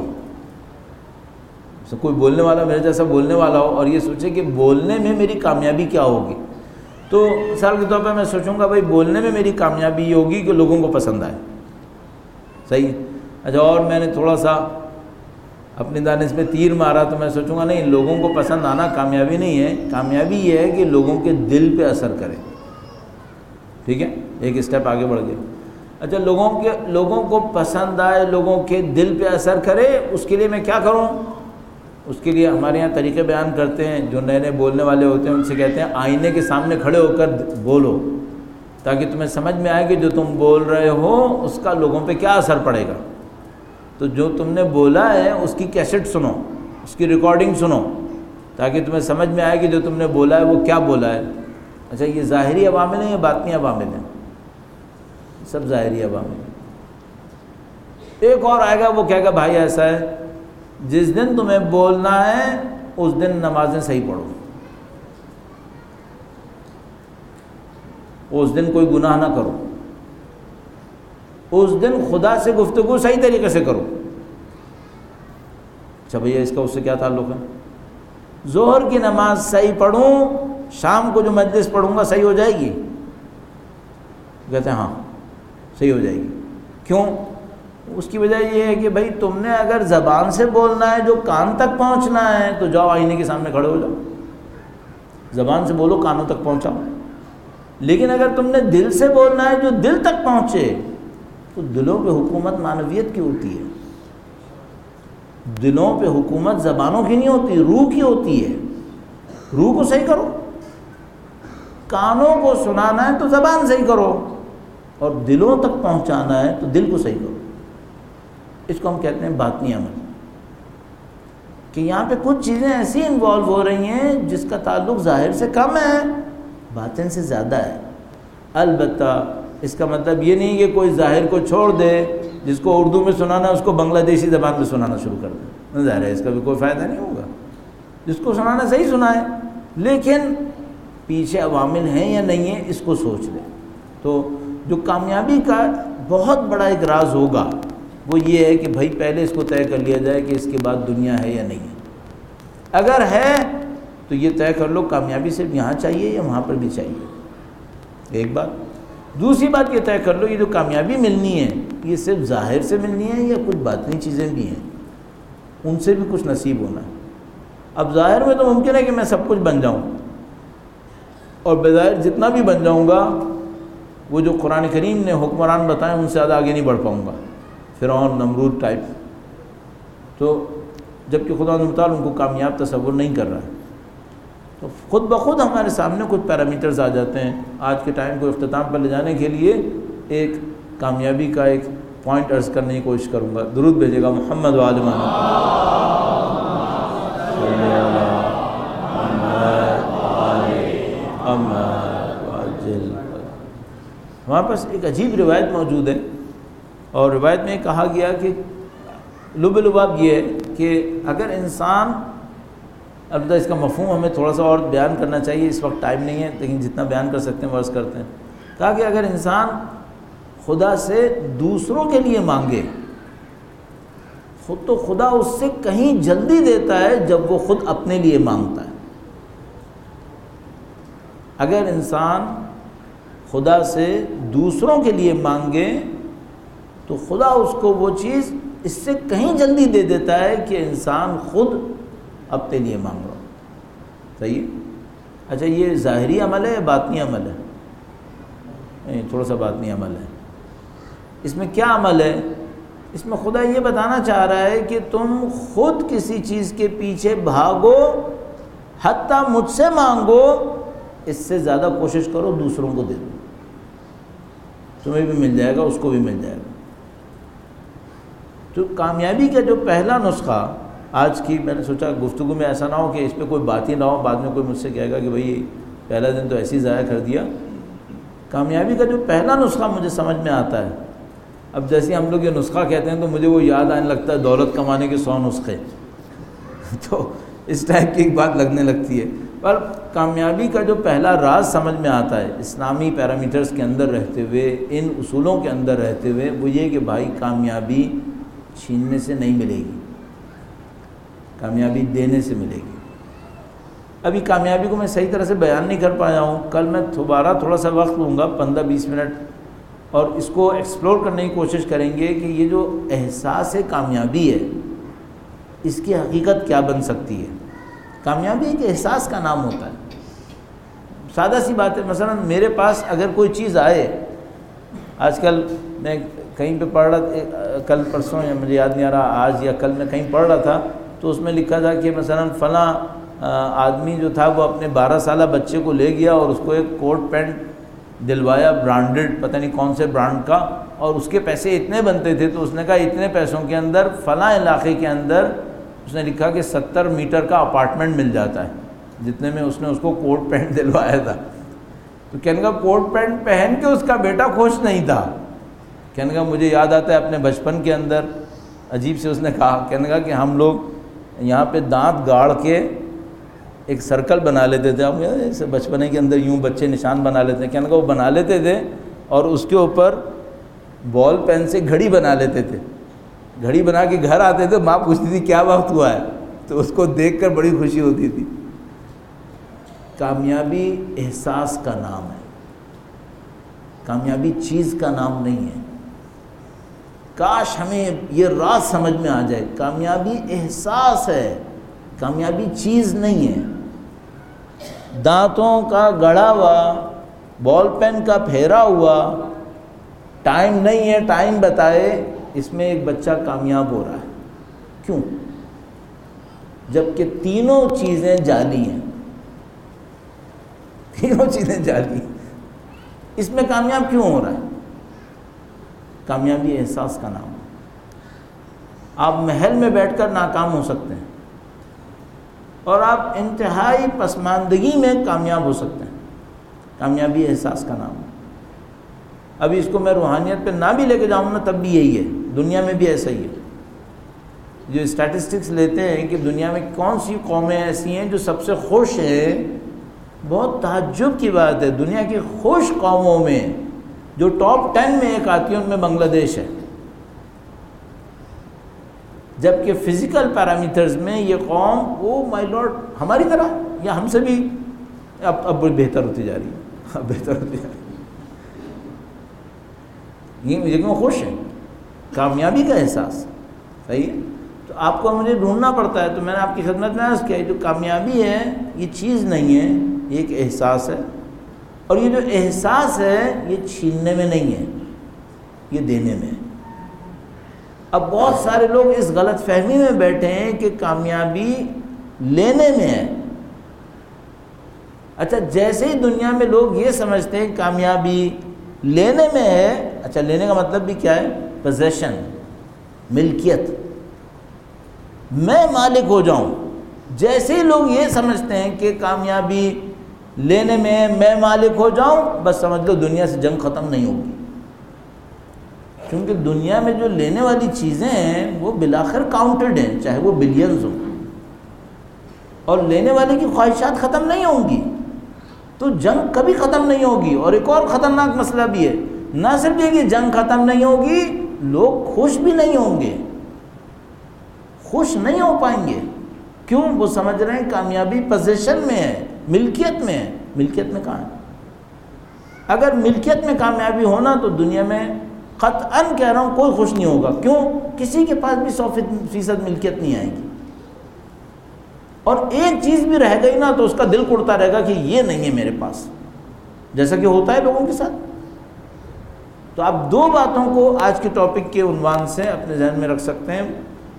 کوئی بولنے والا میرے جیسا بولنے والا ہو اور یہ سوچے کہ بولنے میں میری کامیابی کیا ہوگی، تو مثال کے طور پر میں سوچوں گا بھائی بولنے میں میری کامیابی یہ ہوگی کہ لوگوں کو پسند آئے، صحیح۔ اچھا، اور میں نے تھوڑا سا اپنی دانش میں تیر مارا تو میں سوچوں گا نہیں، لوگوں کو پسند آنا کامیابی نہیں ہے، کامیابی یہ ہے کہ لوگوں کے دل پہ اثر کرے، ٹھیک ہے، ایک اسٹیپ آگے بڑھ گئے۔ اچھا، لوگوں کے لوگوں کو پسند آئے، لوگوں کے دل پہ اثر کرے، اس کے لیے میں کیا کروں؟ اس کے لیے ہمارے یہاں طریقے بیان کرتے ہیں، جو نئے نئے بولنے والے ہوتے ہیں ان سے کہتے ہیں آئینے کے سامنے کھڑے ہو کر بولو، تاکہ تمہیں سمجھ میں آئے کہ جو تم بول رہے ہو اس کا لوگوں پہ کیا اثر پڑے گا۔ تو جو تم نے بولا ہے اس کی کیسٹ سنو، اس کی ریکارڈنگ سنو، تاکہ تمہیں سمجھ میں آئے کہ جو تم نے بولا ہے وہ کیا بولا ہے۔ اچھا، یہ ظاہری عوامل ہیں یا باطنی عوامل ہیں؟ سب ظاہری عوامل ہیں۔ ایک اور آئے گا، وہ کہے گا بھائی ایسا ہے، جس دن تمہیں بولنا ہے اس دن نمازیں صحیح پڑھو، اس دن کوئی گناہ نہ کرو، اس دن خدا سے گفتگو صحیح طریقے سے کرو۔ اچھا بھیا اس کا اس سے کیا تعلق ہے؟ ظہر کی نماز صحیح پڑھوں، شام کو جو مجلس پڑھوں گا صحیح ہو جائے گی؟ کہتے ہیں ہاں صحیح ہو جائے گی۔ کیوں؟ اس کی وجہ یہ ہے کہ بھائی تم نے اگر زبان سے بولنا ہے جو کان تک پہنچنا ہے تو جاؤ آئینے کے سامنے کھڑے ہو جاؤ، زبان سے بولو کانوں تک پہنچاؤ۔ لیکن اگر تم نے دل سے بولنا ہے جو دل تک پہنچے تو دلوں پہ حکومت معنویت کی ہوتی ہے، دلوں پہ حکومت زبانوں کی نہیں ہوتی، روح کی ہوتی ہے۔ روح کو صحیح کرو، کانوں کو سنانا ہے تو زبان صحیح کرو، اور دلوں تک پہنچانا ہے تو دل کو صحیح کرو۔ اس کو ہم کہتے ہیں باطنی عمل، کہ یہاں پہ کچھ چیزیں ایسی انوالو ہو رہی ہیں جس کا تعلق ظاہر سے کم ہے، باطن سے زیادہ ہے۔ البتہ اس کا مطلب یہ نہیں کہ کوئی ظاہر کو چھوڑ دے، جس کو اردو میں سنانا اس کو بنگلہ دیشی زبان میں سنانا شروع کر دے، ظاہر ہے اس کا بھی کوئی فائدہ نہیں ہوگا۔ جس کو سنانا صحیح سنائے، لیکن پیچھے عوامل ہیں یا نہیں ہیں اس کو سوچ لے۔ تو جو کامیابی کا بہت بڑا ایک راز ہوگا وہ یہ ہے کہ بھائی پہلے اس کو طے کر لیا جائے کہ اس کے بعد دنیا ہے یا نہیں ہے۔ اگر ہے تو یہ طے کر لو کامیابی صرف یہاں چاہیے یا وہاں پر بھی چاہیے، ایک بات۔ دوسری بات یہ طے کر لو یہ جو کامیابی ملنی ہے یہ صرف ظاہر سے ملنی ہے یا کچھ باطنی چیزیں بھی ہیں، ان سے بھی کچھ نصیب ہونا ہے۔ اب ظاہر میں تو ممکن ہے کہ میں سب کچھ بن جاؤں، اور بظاہر جتنا بھی بن جاؤں گا وہ جو قرآن کریم نے حکمران بتائیں ان سے زیادہ آگے نہیں بڑھ پاؤں گا، فرعون نمرود ٹائپ۔ تو جبکہ خدا متعال ان کو کامیاب تصور نہیں کر رہا ہے، تو خود بخود ہمارے سامنے کچھ پیرامیٹرز آ جاتے ہیں۔ آج کے ٹائم کو اختتام پر لے جانے کے لیے ایک کامیابی کا ایک پوائنٹ عرض کرنے کی کوشش کروں گا۔ درود بھیجے گا محمد و آل محمد۔ ہمارے پاس ایک عجیب روایت موجود ہے، اور روایت میں کہا گیا کہ لب لباب یہ ہے کہ اگر انسان، البتہ اس کا مفہوم ہمیں تھوڑا سا اور بیان کرنا چاہیے، اس وقت ٹائم نہیں ہے، لیکن جتنا بیان کر سکتے ہیں ورز کرتے ہیں۔ کہا کہ اگر انسان خدا سے دوسروں کے لیے مانگے خود تو خدا اس سے کہیں جلدی دیتا ہے جب وہ خود اپنے لیے مانگتا ہے۔ اگر انسان خدا سے دوسروں کے لیے مانگے تو خدا اس کو وہ چیز اس سے کہیں جلدی دے دیتا ہے کہ انسان خود اپنے لیے مانگ رہا ہو۔ صحیح؟ اچھا یہ ظاہری عمل ہے یا باطنی عمل ہے؟ نہیں، تھوڑا سا باطنی عمل ہے۔ اس میں کیا عمل ہے؟ اس میں خدا یہ بتانا چاہ رہا ہے کہ تم خود کسی چیز کے پیچھے بھاگو، حتیٰ مجھ سے مانگو، اس سے زیادہ کوشش کرو دوسروں کو دے دو، تمہیں بھی مل جائے گا، اس کو بھی مل جائے گا۔ تو کامیابی کا جو پہلا نسخہ آج کی، میں نے سوچا گفتگو میں ایسا نہ ہو کہ اس پہ کوئی بات ہی نہ ہو، بعد میں کوئی مجھ سے کہے گا کہ بھائی پہلا دن تو ایسے ہی ضائع کر دیا۔ کامیابی کا جو پہلا نسخہ مجھے سمجھ میں آتا ہے، اب جیسے ہم لوگ یہ نسخہ کہتے ہیں تو مجھے وہ یاد آنے لگتا ہے دولت کمانے کے سو نسخے تو اس ٹائپ کی ایک بات لگنے لگتی ہے۔ پر کامیابی کا جو پہلا راز سمجھ میں آتا ہے اسلامی پیرامیٹرز کے اندر رہتے ہوئے، ان اصولوں کے اندر رہتے ہوئے، وہ یہ کہ بھائی کامیابی چھیننے سے نہیں ملے گی، کامیابی دینے سے ملے گی۔ ابھی کامیابی کو میں صحیح طرح سے بیان نہیں کر پایا ہوں، کل میں دوبارہ تھوڑا سا وقت لوں گا، پندرہ بیس منٹ، اور اس کو ایکسپلور کرنے کی کوشش کریں گے کہ یہ جو احساس کامیابی ہے اس کی حقیقت کیا بن سکتی ہے۔ کامیابی ایک احساس کا نام ہوتا ہے۔ سادہ سی بات ہے، مثلا میرے پاس اگر کوئی چیز آئے، آج کل میں کہیں پہ پڑھ رہا، کل پرسوں یا مجھے یاد نہیں آ رہا، آج یا کل میں کہیں پڑھ رہا تھا، تو اس میں لکھا تھا کہ مثلا فلاں آدمی جو تھا وہ اپنے بارہ سالہ بچے کو لے گیا اور اس کو ایک کوٹ پینٹ دلوایا برانڈڈ، پتہ نہیں کون سے برانڈ کا، اور اس کے پیسے اتنے بنتے تھے تو اس نے کہا اتنے پیسوں کے اندر فلاں علاقے کے اندر اس نے لکھا کہ ستر میٹر کا اپارٹمنٹ مل جاتا ہے، جتنے میں اس نے اس کو کوٹ پینٹ دلوایا تھا۔ تو کہنے کا کوٹ پینٹ پہن کے اس کا بیٹا خوش نہیں تھا کہنے کا مجھے یاد آتا ہے اپنے بچپن کے اندر عجیب سے اس نے کہا، کہنے کا کہ ہم لوگ یہاں پہ دانت گاڑ کے ایک سرکل بنا لیتے تھے، ہم جیسے بچپنے کے اندر یوں بچے نشان بنا لیتے ہیں، کہنے کا وہ بنا لیتے تھے اور اس کے اوپر بال پین سے گھڑی بنا لیتے تھے، گھڑی بنا کے گھر آتے تھے، ماں پوچھتی تھی کیا وقت ہوا ہے، تو اس کو دیکھ کر بڑی خوشی ہوتی تھی۔ کامیابی احساس کا نام ہے، کامیابی چیز کا نام نہیں ہے۔ کاش ہمیں یہ راز سمجھ میں آ جائے، کامیابی احساس ہے، کامیابی چیز نہیں ہے۔ دانتوں کا گڑا ہوا، بال پین کا پھیرا ہوا ٹائم نہیں ہے، ٹائم بتائے اس میں ایک بچہ کامیاب ہو رہا ہے، کیوں؟ جبکہ تینوں چیزیں جعلی ہیں، تینوں چیزیں جعلی ہیں، اس میں کامیاب کیوں ہو رہا ہے؟ کامیابی احساس کا نام ہے۔ آپ محل میں بیٹھ کر ناکام ہو سکتے ہیں اور آپ انتہائی پسماندگی میں کامیاب ہو سکتے ہیں، کامیابی احساس کا نام ہے۔ ابھی اس کو میں روحانیت پہ نہ بھی لے کے جاؤں نا تب بھی یہی ہے، دنیا میں بھی ایسا ہی ہے۔ جو اسٹیٹسٹکس لیتے ہیں کہ دنیا میں کون سی قومیں ایسی ہیں جو سب سے خوش ہیں، بہت تعجب کی بات ہے، دنیا کی خوش قوموں میں جو ٹاپ ٹین میں ایک آتی ہے ان میں بنگلہ دیش ہے، جبکہ فزیکل پیرامیٹرز میں یہ قوم وہ مائی لارڈ ہماری طرح یا ہم سے بھی اب اب بہتر ہوتی جا رہی ہے، اب بہتر ہوتی جا رہی ہے۔ یہ مجھے کیوں خوش ہے، کامیابی کا احساس، صحیح ہے۔ تو آپ کو مجھے ڈھونڈنا پڑتا ہے، تو میں نے آپ کی خدمت میں عرض کیا جو کامیابی ہے یہ چیز نہیں ہے، یہ ایک احساس ہے، اور یہ جو احساس ہے یہ چھیننے میں نہیں ہے، یہ دینے میں ہے۔ اب بہت سارے لوگ اس غلط فہمی میں بیٹھے ہیں کہ کامیابی لینے میں ہے۔ اچھا جیسے ہی دنیا میں لوگ یہ سمجھتے ہیں کامیابی لینے میں ہے، اچھا لینے کا مطلب بھی کیا ہے؟ پوزیشن، ملکیت، میں مالک ہو جاؤں۔ جیسے ہی لوگ یہ سمجھتے ہیں کہ کامیابی لینے میں میں مالک ہو جاؤں، بس سمجھ لو دنیا سے جنگ ختم نہیں ہوگی، کیونکہ دنیا میں جو لینے والی چیزیں ہیں وہ بالآخر کاؤنٹڈ ہیں، چاہے وہ بلینز ہوں، اور لینے والے کی خواہشات ختم نہیں ہوں گی، تو جنگ کبھی ختم نہیں ہوگی۔ اور ایک اور خطرناک مسئلہ بھی ہے، نہ صرف یہ کہ جنگ ختم نہیں ہوگی، لوگ خوش بھی نہیں ہوں گے، خوش نہیں ہو پائیں گے۔ کیوں؟ وہ سمجھ رہے ہیں کامیابی پوزیشن میں ہے، ملکیت میں ہے۔ ملکیت میں کہاں ہے؟ اگر ملکیت میں کامیابی ہونا تو دنیا میں قطعاً کہہ رہا ہوں کوئی خوش نہیں ہوگا۔ کیوں؟ کسی کے پاس بھی سو فیصد ملکیت نہیں آئے گی، اور ایک چیز بھی رہ گئی نا تو اس کا دل کڑتا رہے گا کہ یہ نہیں ہے میرے پاس، جیسا کہ ہوتا ہے لوگوں کے ساتھ۔ تو آپ دو باتوں کو آج کے ٹاپک کے عنوان سے اپنے ذہن میں رکھ سکتے ہیں،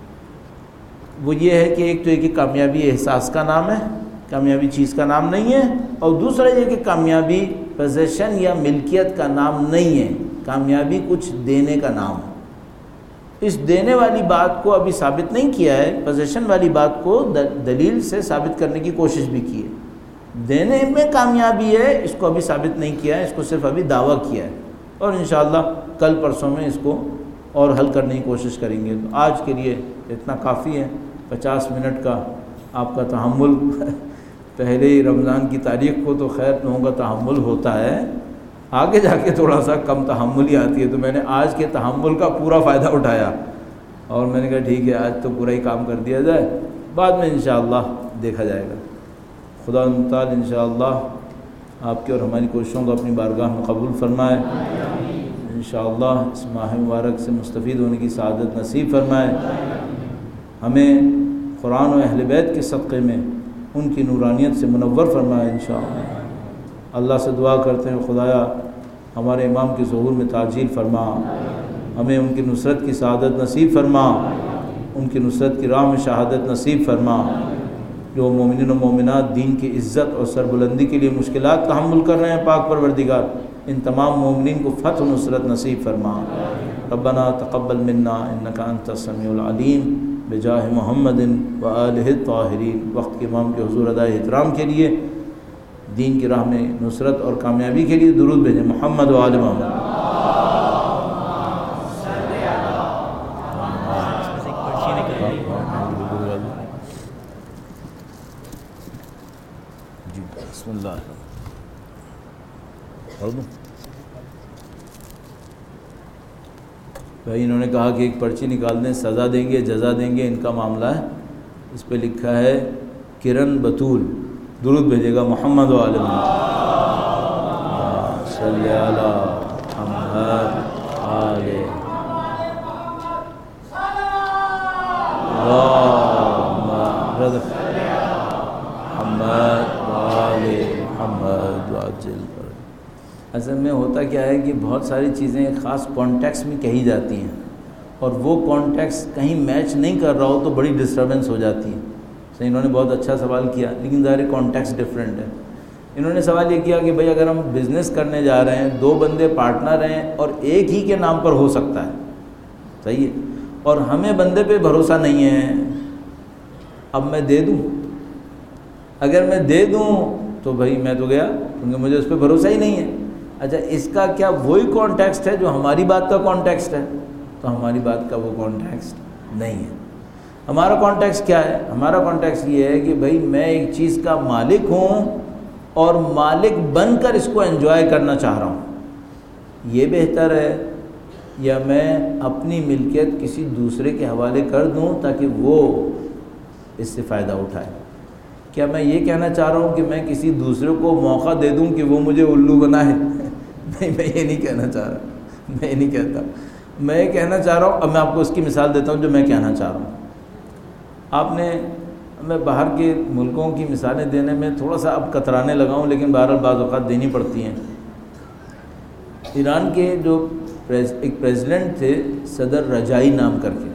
وہ یہ ہے کہ ایک تو یہ کہ کامیابی احساس کا نام ہے، کامیابی چیز کا نام نہیں ہے، اور دوسرا یہ کہ کامیابی پوزیشن یا ملکیت کا نام نہیں ہے، کامیابی کچھ دینے کا نام ہے۔ اس دینے والی بات کو ابھی ثابت نہیں کیا ہے، پوزیشن والی بات کو دلیل سے ثابت کرنے کی کوشش بھی کی ہے۔ دینے میں کامیابی ہے اس کو ابھی ثابت نہیں کیا ہے، اس کو صرف ابھی دعویٰ کیا ہے، اور انشاءاللہ کل پرسوں میں اس کو اور حل کرنے کی کوشش کریں گے۔ تو آج کے لیے اتنا کافی ہے، پچاس منٹ کا آپ کا تحمل، پہلے ہی رمضان کی تاریخ کو تو خیر لوگوں کا تحمل ہوتا ہے، آگے جا کے تھوڑا سا کم تحمل ہی آتی ہے، تو میں نے آج کے تحمل کا پورا فائدہ اٹھایا اور میں نے کہا ٹھیک ہے آج تو پورا ہی کام کر دیا جائے، بعد میں انشاءاللہ دیکھا جائے گا۔ خدا تعالی انشاءاللہ آپ کی اور ہماری کوششوں کو اپنی بارگاہ میں قبول فرمائے، انشاءاللہ اس ماہ مبارک سے مستفید ہونے کی سعادت نصیب فرمائے، ہمیں قرآن و اہل بیت کے صدقے میں ان کی نورانیت سے منور فرمائے انشاءاللہ۔ اللہ سے دعا کرتے ہیں خدایا ہمارے امام کے ظہور میں تعجیل فرما، ہمیں ان کی نصرت کی سعادت نصیب فرما، ان کی نصرت کی راہ میں شہادت نصیب فرما۔ جو مومنین و مومنات دین کی عزت اور سربلندی کے لیے مشکلات تحمل کر رہے ہیں، پاک پروردگار ان تمام مومنین کو فتح و نصرت نصیب فرما۔ ربنا تقبل منا انک انت السمیع العلیم بجاہ محمد و آلہ الطاہرین۔ وقت کے امام کے حضور ادائے احترام کے لیے، دین کی راہ میں نصرت اور کامیابی کے لیے درود بھیجیں۔ محمد و آل محمد۔ بسم اللہ پڑھ دوں بھائی. انہوں نے کہا کہ ایک پرچی نکال دیں, سزا دیں گے جزا دیں گے, ان کا معاملہ ہے. اس پہ لکھا ہے کرن بطول, درود بھیجے گا محمد و آل محمد صلی علی محمد آل محمد آل محمد واجل. اصل میں ہوتا کیا ہے کہ بہت ساری چیزیں خاص کانٹیکس میں کہی جاتی ہیں اور وہ کانٹیکس کہیں میچ نہیں کر رہا ہو تو بڑی ڈسٹربنس ہو جاتی ہے. تو انہوں نے بہت اچھا سوال کیا, لیکن ظاہر کانٹیکس ڈفرینٹ ہے. انہوں نے سوال یہ کیا کہ بھئی اگر ہم بزنس کرنے جا رہے ہیں, دو بندے پارٹنر ہیں اور ایک ہی کے نام پر ہو سکتا ہے, صحیح ہے, اور ہمیں بندے پہ بھروسہ نہیں ہے, اب میں دے دوں, اگر میں دے دوں تو بھئی میں تو گیا کیونکہ مجھے اس پہ بھروسہ ہی نہیں ہے. اچھا اس کا کیا وہی کانٹیکسٹ ہے جو ہماری بات کا کانٹیکسٹ ہے؟ تو ہماری بات کا وہ کانٹیکسٹ نہیں ہے. ہمارا کانٹیکسٹ کیا ہے؟ ہمارا کانٹیکسٹ یہ ہے کہ بھئی میں ایک چیز کا مالک ہوں اور مالک بن کر اس کو انجوائے کرنا چاہ رہا ہوں. یہ بہتر ہے یا میں اپنی ملکیت کسی دوسرے کے حوالے کر دوں تاکہ وہ اس سے فائدہ اٹھائے؟ کیا میں یہ کہنا چاہ رہا ہوں کہ میں کسی دوسرے کو موقع دے دوں کہ وہ مجھے الو بنائے؟ نہیں, میں یہ نہیں کہنا چاہ رہا, میں یہ نہیں کہتا. میں یہ کہنا چاہ رہا ہوں, اب میں آپ کو اس کی مثال دیتا ہوں جو میں کہنا چاہ رہا ہوں. آپ نے, میں باہر کے ملکوں کی مثالیں دینے میں تھوڑا سا اب کترانے لگا ہوں, لیکن بہرحال بعض اوقات دینی پڑتی ہیں. ایران کے جو ایک پریزیڈنٹ تھے صدر رجائی نام کر کے,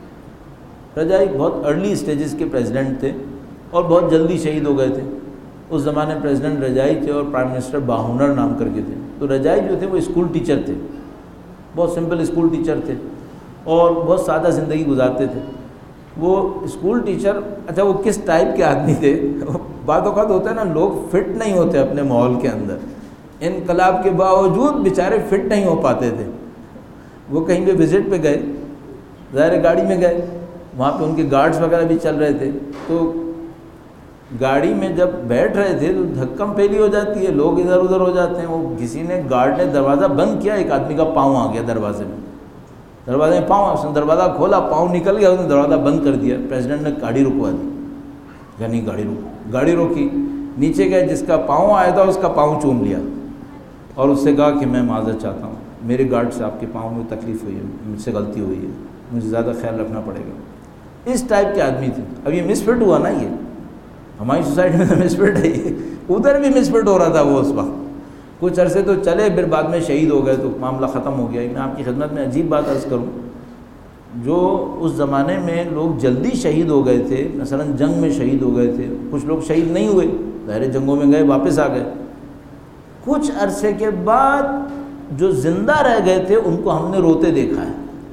رجائی بہت ارلی اسٹیجز کے پریزیڈنٹ تھے اور بہت جلدی شہید ہو گئے تھے. اس زمانے پریزیڈنٹ رجائی تھے اور پرائم منسٹر باہنر نام کر کے تھے. تو رجائی جو تھے وہ اسکول ٹیچر تھے, بہت سمپل اسکول ٹیچر تھے اور بہت سادہ زندگی گزارتے تھے. وہ اسکول ٹیچر, اچھا وہ کس ٹائپ کے آدمی تھے؟ بعض اوقات ہوتا ہے نا لوگ فٹ نہیں ہوتے اپنے ماحول کے اندر, انقلاب کے باوجود بیچارے فٹ نہیں ہو پاتے تھے. وہ کہیں پہ وزٹ پہ گئے, ظاہر گاڑی میں گئے, وہاں پہ ان کے گارڈز وغیرہ بھی چل رہے تھے. تو گاڑی میں جب بیٹھ رہے تھے تو دھکم پھیلی ہو جاتی ہے, لوگ ادھر ادھر ہو جاتے ہیں. وہ کسی نے, گارڈ نے دروازہ بند کیا, ایک آدمی کا پاؤں آ گیا دروازے میں, دروازے میں پاؤں, اس نے دروازہ کھولا, پاؤں نکل گیا, اس نے دروازہ بند کر دیا. پریزیڈنٹ نے گاڑی رکوا دی, یعنی گاڑی روک, گاڑی روکی, نیچے گئے, جس کا پاؤں آیا تھا اس کا پاؤں چوم لیا اور اس سے کہا کہ میں معذرت چاہتا ہوں, میرے گارڈ سے آپ کے پاؤں میں تکلیف ہوئی ہے, مجھ سے غلطی ہوئی ہے, مجھے زیادہ خیال رکھنا پڑے گا. اس ٹائپ کے آدمی تھے. اب یہ مس فٹ ہوا نا, یہ ہماری سوسائٹی میں تو مس فٹ ہے, یہ ادھر بھی مس فٹ ہو رہا تھا وہ اس وقت. کچھ عرصے تو چلے, پھر بعد میں شہید ہو گئے تو معاملہ ختم ہو گیا. میں آپ کی خدمت میں عجیب بات عرض کروں, جو اس زمانے میں لوگ جلدی شہید ہو گئے تھے, مثلا جنگ میں شہید ہو گئے تھے, کچھ لوگ شہید نہیں ہوئے, ظاہر جنگوں میں گئے واپس آ گئے. کچھ عرصے کے بعد جو زندہ رہ گئے تھے ان کو ہم نے روتے دیکھا ہے,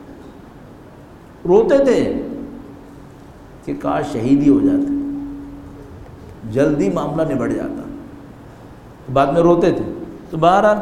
روتے تھے کہ کاش شہید ہی ہو جاتے, جلدی معاملہ نبٹ جاتا, بعد میں روتے تھے. تو بہرحال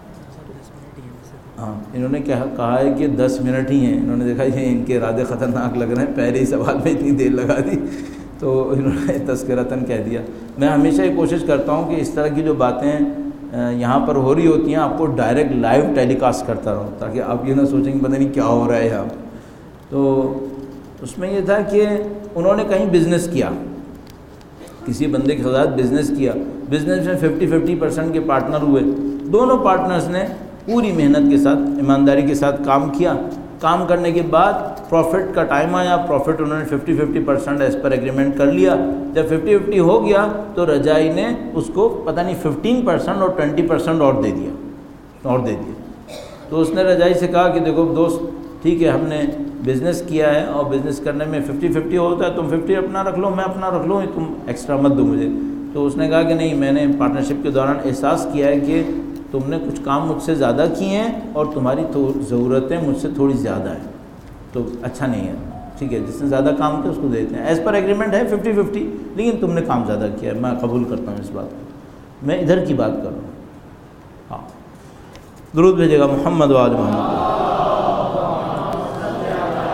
ہاں, انہوں نے کہا کہا ہے کہ دس منٹ ہی ہیں. انہوں نے دیکھا یہ ان کے ارادے خطرناک لگ رہے ہیں, پہلے ہی سوال میں اتنی دیر لگا دی, تو انہوں نے تذکرتاً کہہ دیا. میں ہمیشہ یہ کوشش کرتا ہوں کہ اس طرح کی جو باتیں یہاں پر ہو رہی ہوتی ہیں آپ کو ڈائریکٹ لائیو ٹیلی کاسٹ کرتا رہوں, تاکہ آپ یہ نہ سوچیں کہ پتہ نہیں کیا ہو رہا ہے یہاں. تو اس میں یہ تھا کہ انہوں نے کہیں بزنس کیا, کسی بندے کے ساتھ بزنس کیا, بزنس میں ففٹی ففٹی پرسنٹ کے پارٹنر ہوئے. دونوں پارٹنرز نے پوری محنت کے ساتھ, ایمانداری کے ساتھ کام کیا. کام کرنے کے بعد پروفٹ کا ٹائم آیا, پروفٹ انہوں نے fifty fifty percent as per agreement کر لیا. جب ففٹی ففٹی ہو گیا تو رجائی نے اس کو پتہ نہیں ففٹین پرسنٹ اور ٹوینٹی پرسنٹ اور دے دیا اور دے دیا تو اس نے رجائی سے کہا کہ دیکھو دوست, ٹھیک ہے ہم نے بزنس کیا ہے اور بزنس کرنے میں ففٹی ففٹی ہوتا ہے, تم ففٹی اپنا رکھ لو, میں اپنا رکھ لوں, تم ایکسٹرا مت دو مجھے. تو اس نے کہا کہ نہیں, میں نے پارٹنرشپ کے دوران احساس کیا ہے کہ تم نے کچھ کام مجھ سے زیادہ کیے ہیں اور تمہاری ضرورتیں مجھ سے تھوڑی زیادہ ہیں, تو اچھا نہیں ہے. ٹھیک ہے, جس نے زیادہ کام کیا اس کو دیتے ہیں, ایز پر ایگریمنٹ ہے ففٹی ففٹی, لیکن تم نے کام زیادہ کیا ہے, میں قبول کرتا ہوں اس بات کو, میں ادھر کی بات کر رہا ہوں. ہاں, درود بھیجے گا محمد و آل محمد.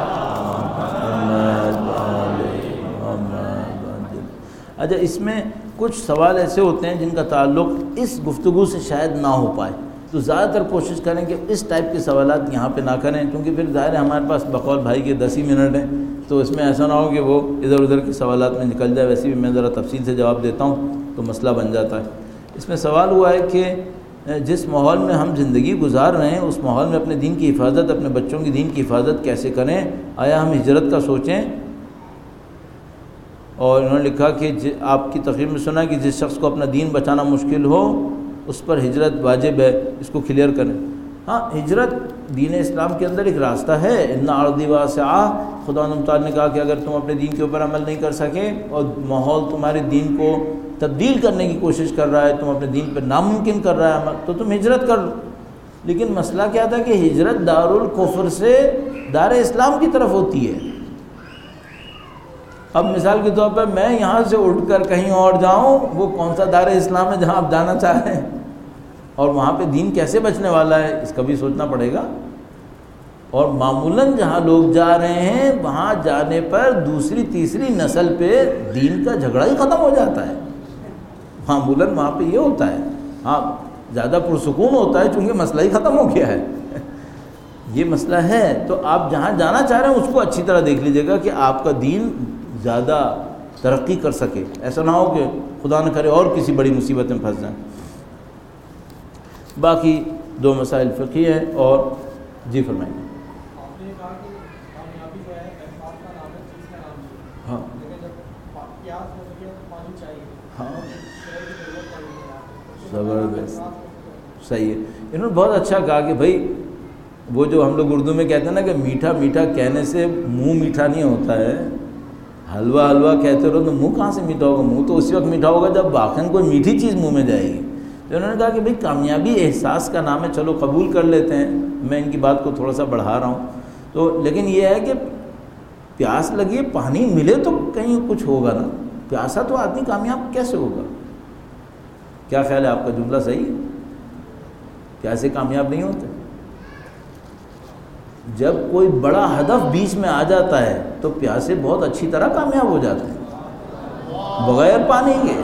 اچھا, اس میں کچھ سوال ایسے ہوتے ہیں جن کا تعلق اس گفتگو سے شاید نہ ہو پائے، تو زیادہ تر کوشش کریں کہ اس ٹائپ کے سوالات یہاں پہ نہ کریں، کیونکہ پھر ظاہر ہے ہمارے پاس بقول بھائی کے دس ہی منٹ ہیں، تو اس میں ایسا نہ ہو کہ وہ ادھر ادھر کے سوالات میں نکل جائے۔ ویسے بھی میں ذرا تفصیل سے جواب دیتا ہوں تو مسئلہ بن جاتا ہے۔ اس میں سوال ہوا ہے کہ جس ماحول میں ہم زندگی گزار رہے ہیں اس ماحول میں اپنے دین کی حفاظت، اپنے بچوں کی دین کی حفاظت کیسے کریں؟ آیا ہم ہجرت کا سوچیں؟ اور انہوں نے لکھا کہ آپ کی تقریر میں سنا کہ جس شخص کو اپنا دین بچانا مشکل ہو اس پر ہجرت واجب ہے، اس کو کلیئر کریں۔ ہاں، ہجرت دین اسلام کے اندر ایک راستہ ہے، ان ارضی واسعہ، خدا تعالیٰ نے کہا کہ اگر تم اپنے دین کے اوپر عمل نہیں کر سکے اور ماحول تمہارے دین کو تبدیل کرنے کی کوشش کر رہا ہے، تم اپنے دین پہ ناممکن کر رہا ہے عمل، تو تم ہجرت کر لو۔ لیکن مسئلہ کیا تھا کہ ہجرت دار الکفر سے دار اسلام کی طرف ہوتی ہے۔ اب مثال کے طور پر میں یہاں سے اٹھ کر کہیں اور جاؤں، وہ کون سا دار اسلام ہے جہاں آپ جانا چاہ رہے ہیں، اور وہاں پہ دین کیسے بچنے والا ہے، اس کا بھی سوچنا پڑے گا۔ اور معمولاً جہاں لوگ جا رہے ہیں وہاں جانے پر دوسری تیسری نسل پہ دین کا جھگڑا ہی ختم ہو جاتا ہے، معمولاً وہاں پہ یہ ہوتا ہے۔ ہاں، زیادہ پرسکون ہوتا ہے چونکہ مسئلہ ہی ختم ہو گیا ہے، یہ مسئلہ ہے۔ تو آپ جہاں جانا چاہ رہے ہیں اس کو اچھی طرح دیکھ لیجیے گا کہ آپ کا دین زیادہ ترقی کر سکے، ایسا نہ ہو کہ خدا نہ کرے اور کسی بڑی مصیبت میں پھنس جائیں۔ باقی دو مسائل فقہی ہیں اور جی فرمائیں۔ ہاں ہاں زبردست، صحیح ہے۔ انہوں نے بہت اچھا کہا کہ بھائی وہ جو ہم لوگ اردو میں کہتے ہیں نا کہ میٹھا میٹھا کہنے سے منہ میٹھا نہیں ہوتا ہے، حلوہ حلوہ کہتے رہو تو منہ کہاں سے میٹھا ہوگا؟ منہ تو اسی وقت میٹھا ہوگا جب واقعاً کوئی میٹھی چیز منہ میں جائے گی۔ تو انہوں نے کہا کہ بھائی کامیابی احساس کا نام ہے، چلو قبول کر لیتے ہیں، میں ان کی بات کو تھوڑا سا بڑھا رہا ہوں تو، لیکن یہ ہے کہ پیاس لگی ہے، پانی ملے تو کہیں کچھ ہوگا نا، پیاسا تو آدمی کامیاب کیسے ہوگا؟ کیا خیال ہے آپ کا؟ جملہ صحیح ہے؟ پیاسے کامیاب نہیں ہوتے؟ جب کوئی بڑا ہدف بیچ میں آ جاتا ہے تو پیاسے بہت اچھی طرح کامیاب ہو جاتے ہیں بغیر پانی کے۔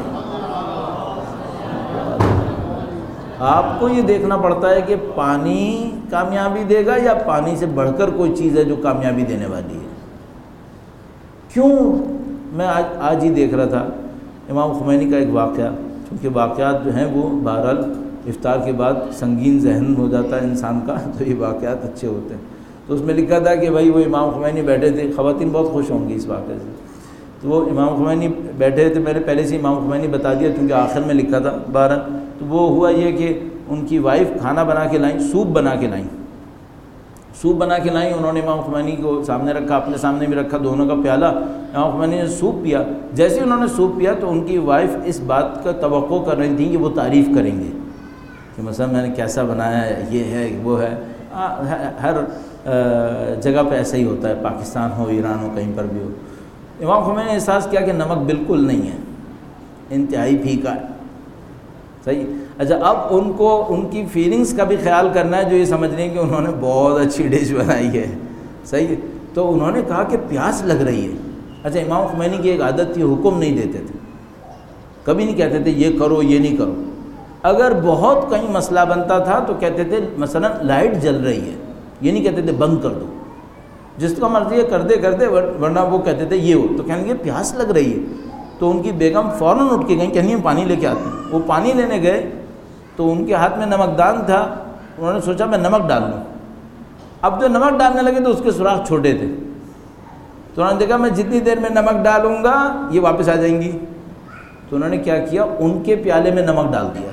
آپ کو یہ دیکھنا پڑتا ہے کہ پانی کامیابی دے گا یا پانی سے بڑھ کر کوئی چیز ہے جو کامیابی دینے والی ہے۔ کیوں؟ میں آج آج ہی دیکھ رہا تھا امام خمینی کا ایک واقعہ، چونکہ واقعات جو ہیں وہ بہرحال افطار کے بعد سنگین ذہن ہو جاتا ہے انسان کا، تو یہ واقعات اچھے ہوتے ہیں۔ تو اس میں لکھا تھا کہ بھائی وہ امام خمینی بیٹھے تھے، خواتین بہت خوش ہوں گی اس واقعے سے، تو وہ امام خمینی بیٹھے تھے، میں نے پہلے سے امام خمینی بتا دیا کیونکہ آخر میں لکھا تھا بہرحال۔ تو وہ ہوا یہ کہ ان کی وائف کھانا بنا کے لائیں، سوپ بنا کے لائیں، سوپ بنا کے لائیں، انہوں نے امام خمینی کو سامنے رکھا، اپنے سامنے بھی رکھا، دونوں کا پیالہ، امام خمینی نے سوپ پیا۔ جیسے ہی انہوں نے سوپ پیا تو ان کی وائف اس بات کا توقع کر رہی تھی کہ وہ تعریف کریں گے کہ مثلا میں نے کیسا بنایا ہے، یہ ہے وہ ہے۔ ہر جگہ پہ ایسا ہی ہوتا ہے، پاکستان ہو، ایران ہو، کہیں پر بھی ہو۔ امام خمینی نے احساس کیا کہ نمک بالکل نہیں ہے، انتہائی پھیکا ہے، صحیح۔ اچھا، اب ان کو ان کی فیلنگز کا بھی خیال کرنا ہے، جو یہ سمجھ رہے ہیں کہ انہوں نے بہت اچھی ڈش بنائی ہے، صحیح ہے۔ تو انہوں نے کہا کہ پیاس لگ رہی ہے۔ اچھا، امام خمینی کی ایک عادت تھی، حکم نہیں دیتے تھے، کبھی نہیں کہتے تھے یہ کرو یہ نہیں کرو۔ اگر بہت کہیں مسئلہ بنتا تھا تو کہتے تھے مثلا لائٹ جل رہی ہے، یہ نہیں کہتے تھے بند کر دو، جس کا مرضی ہے کر دے کر دے، ورنہ وہ کہتے تھے یہ ہو، تو کہیں گے پیاس لگ رہی ہے۔ تو ان کی بیگم فوراً اٹھ کے گئیں، کہیں پانی لے کے آتی ہیں۔ وہ پانی لینے گئے تو ان کے ہاتھ میں نمکدان تھا، انہوں نے سوچا میں نمک ڈال لوں۔ اب جو نمک ڈالنے لگے تو اس کے سوراخ چھوٹے تھے، تو انہوں نے دیکھا میں جتنی دیر میں نمک ڈالوں گا یہ واپس آ جائیں گی، تو انہوں نے کیا کیا، ان کے پیالے میں نمک ڈال دیا،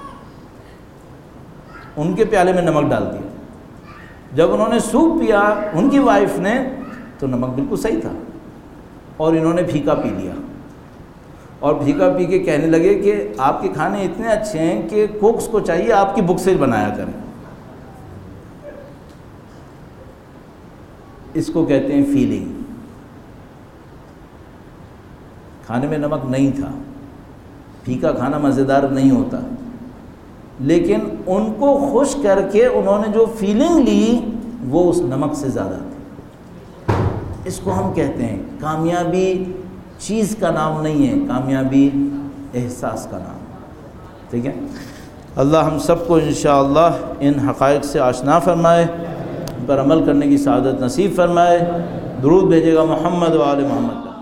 ان کے پیالے میں نمک ڈال دیا۔ جب انہوں نے سوپ پیا ان کی وائف نے تو نمک بالکل صحیح تھا، اور انہوں نے پھیکا پی لیا، اور پھیکا پی کے کہنے لگے کہ آپ کے کھانے اتنے اچھے ہیں کہ کوکس کو چاہیے آپ کی بک سے بنایا کریں۔ اس کو کہتے ہیں فیلنگ۔ کھانے میں نمک نہیں تھا، پھیکا کھانا مزیدار نہیں ہوتا، لیکن ان کو خوش کر کے انہوں نے جو فیلنگ لی وہ اس نمک سے زیادہ تھی۔ اس کو ہم کہتے ہیں کامیابی چیز کا نام نہیں ہے، کامیابی احساس کا نام. ٹھیک ہے. اللہ ہم سب کو انشاءاللہ ان حقائق سے آشنا فرمائے، ان پر عمل کرنے کی سعادت نصیب فرمائے. درود بھیجے گا محمد و آل محمد.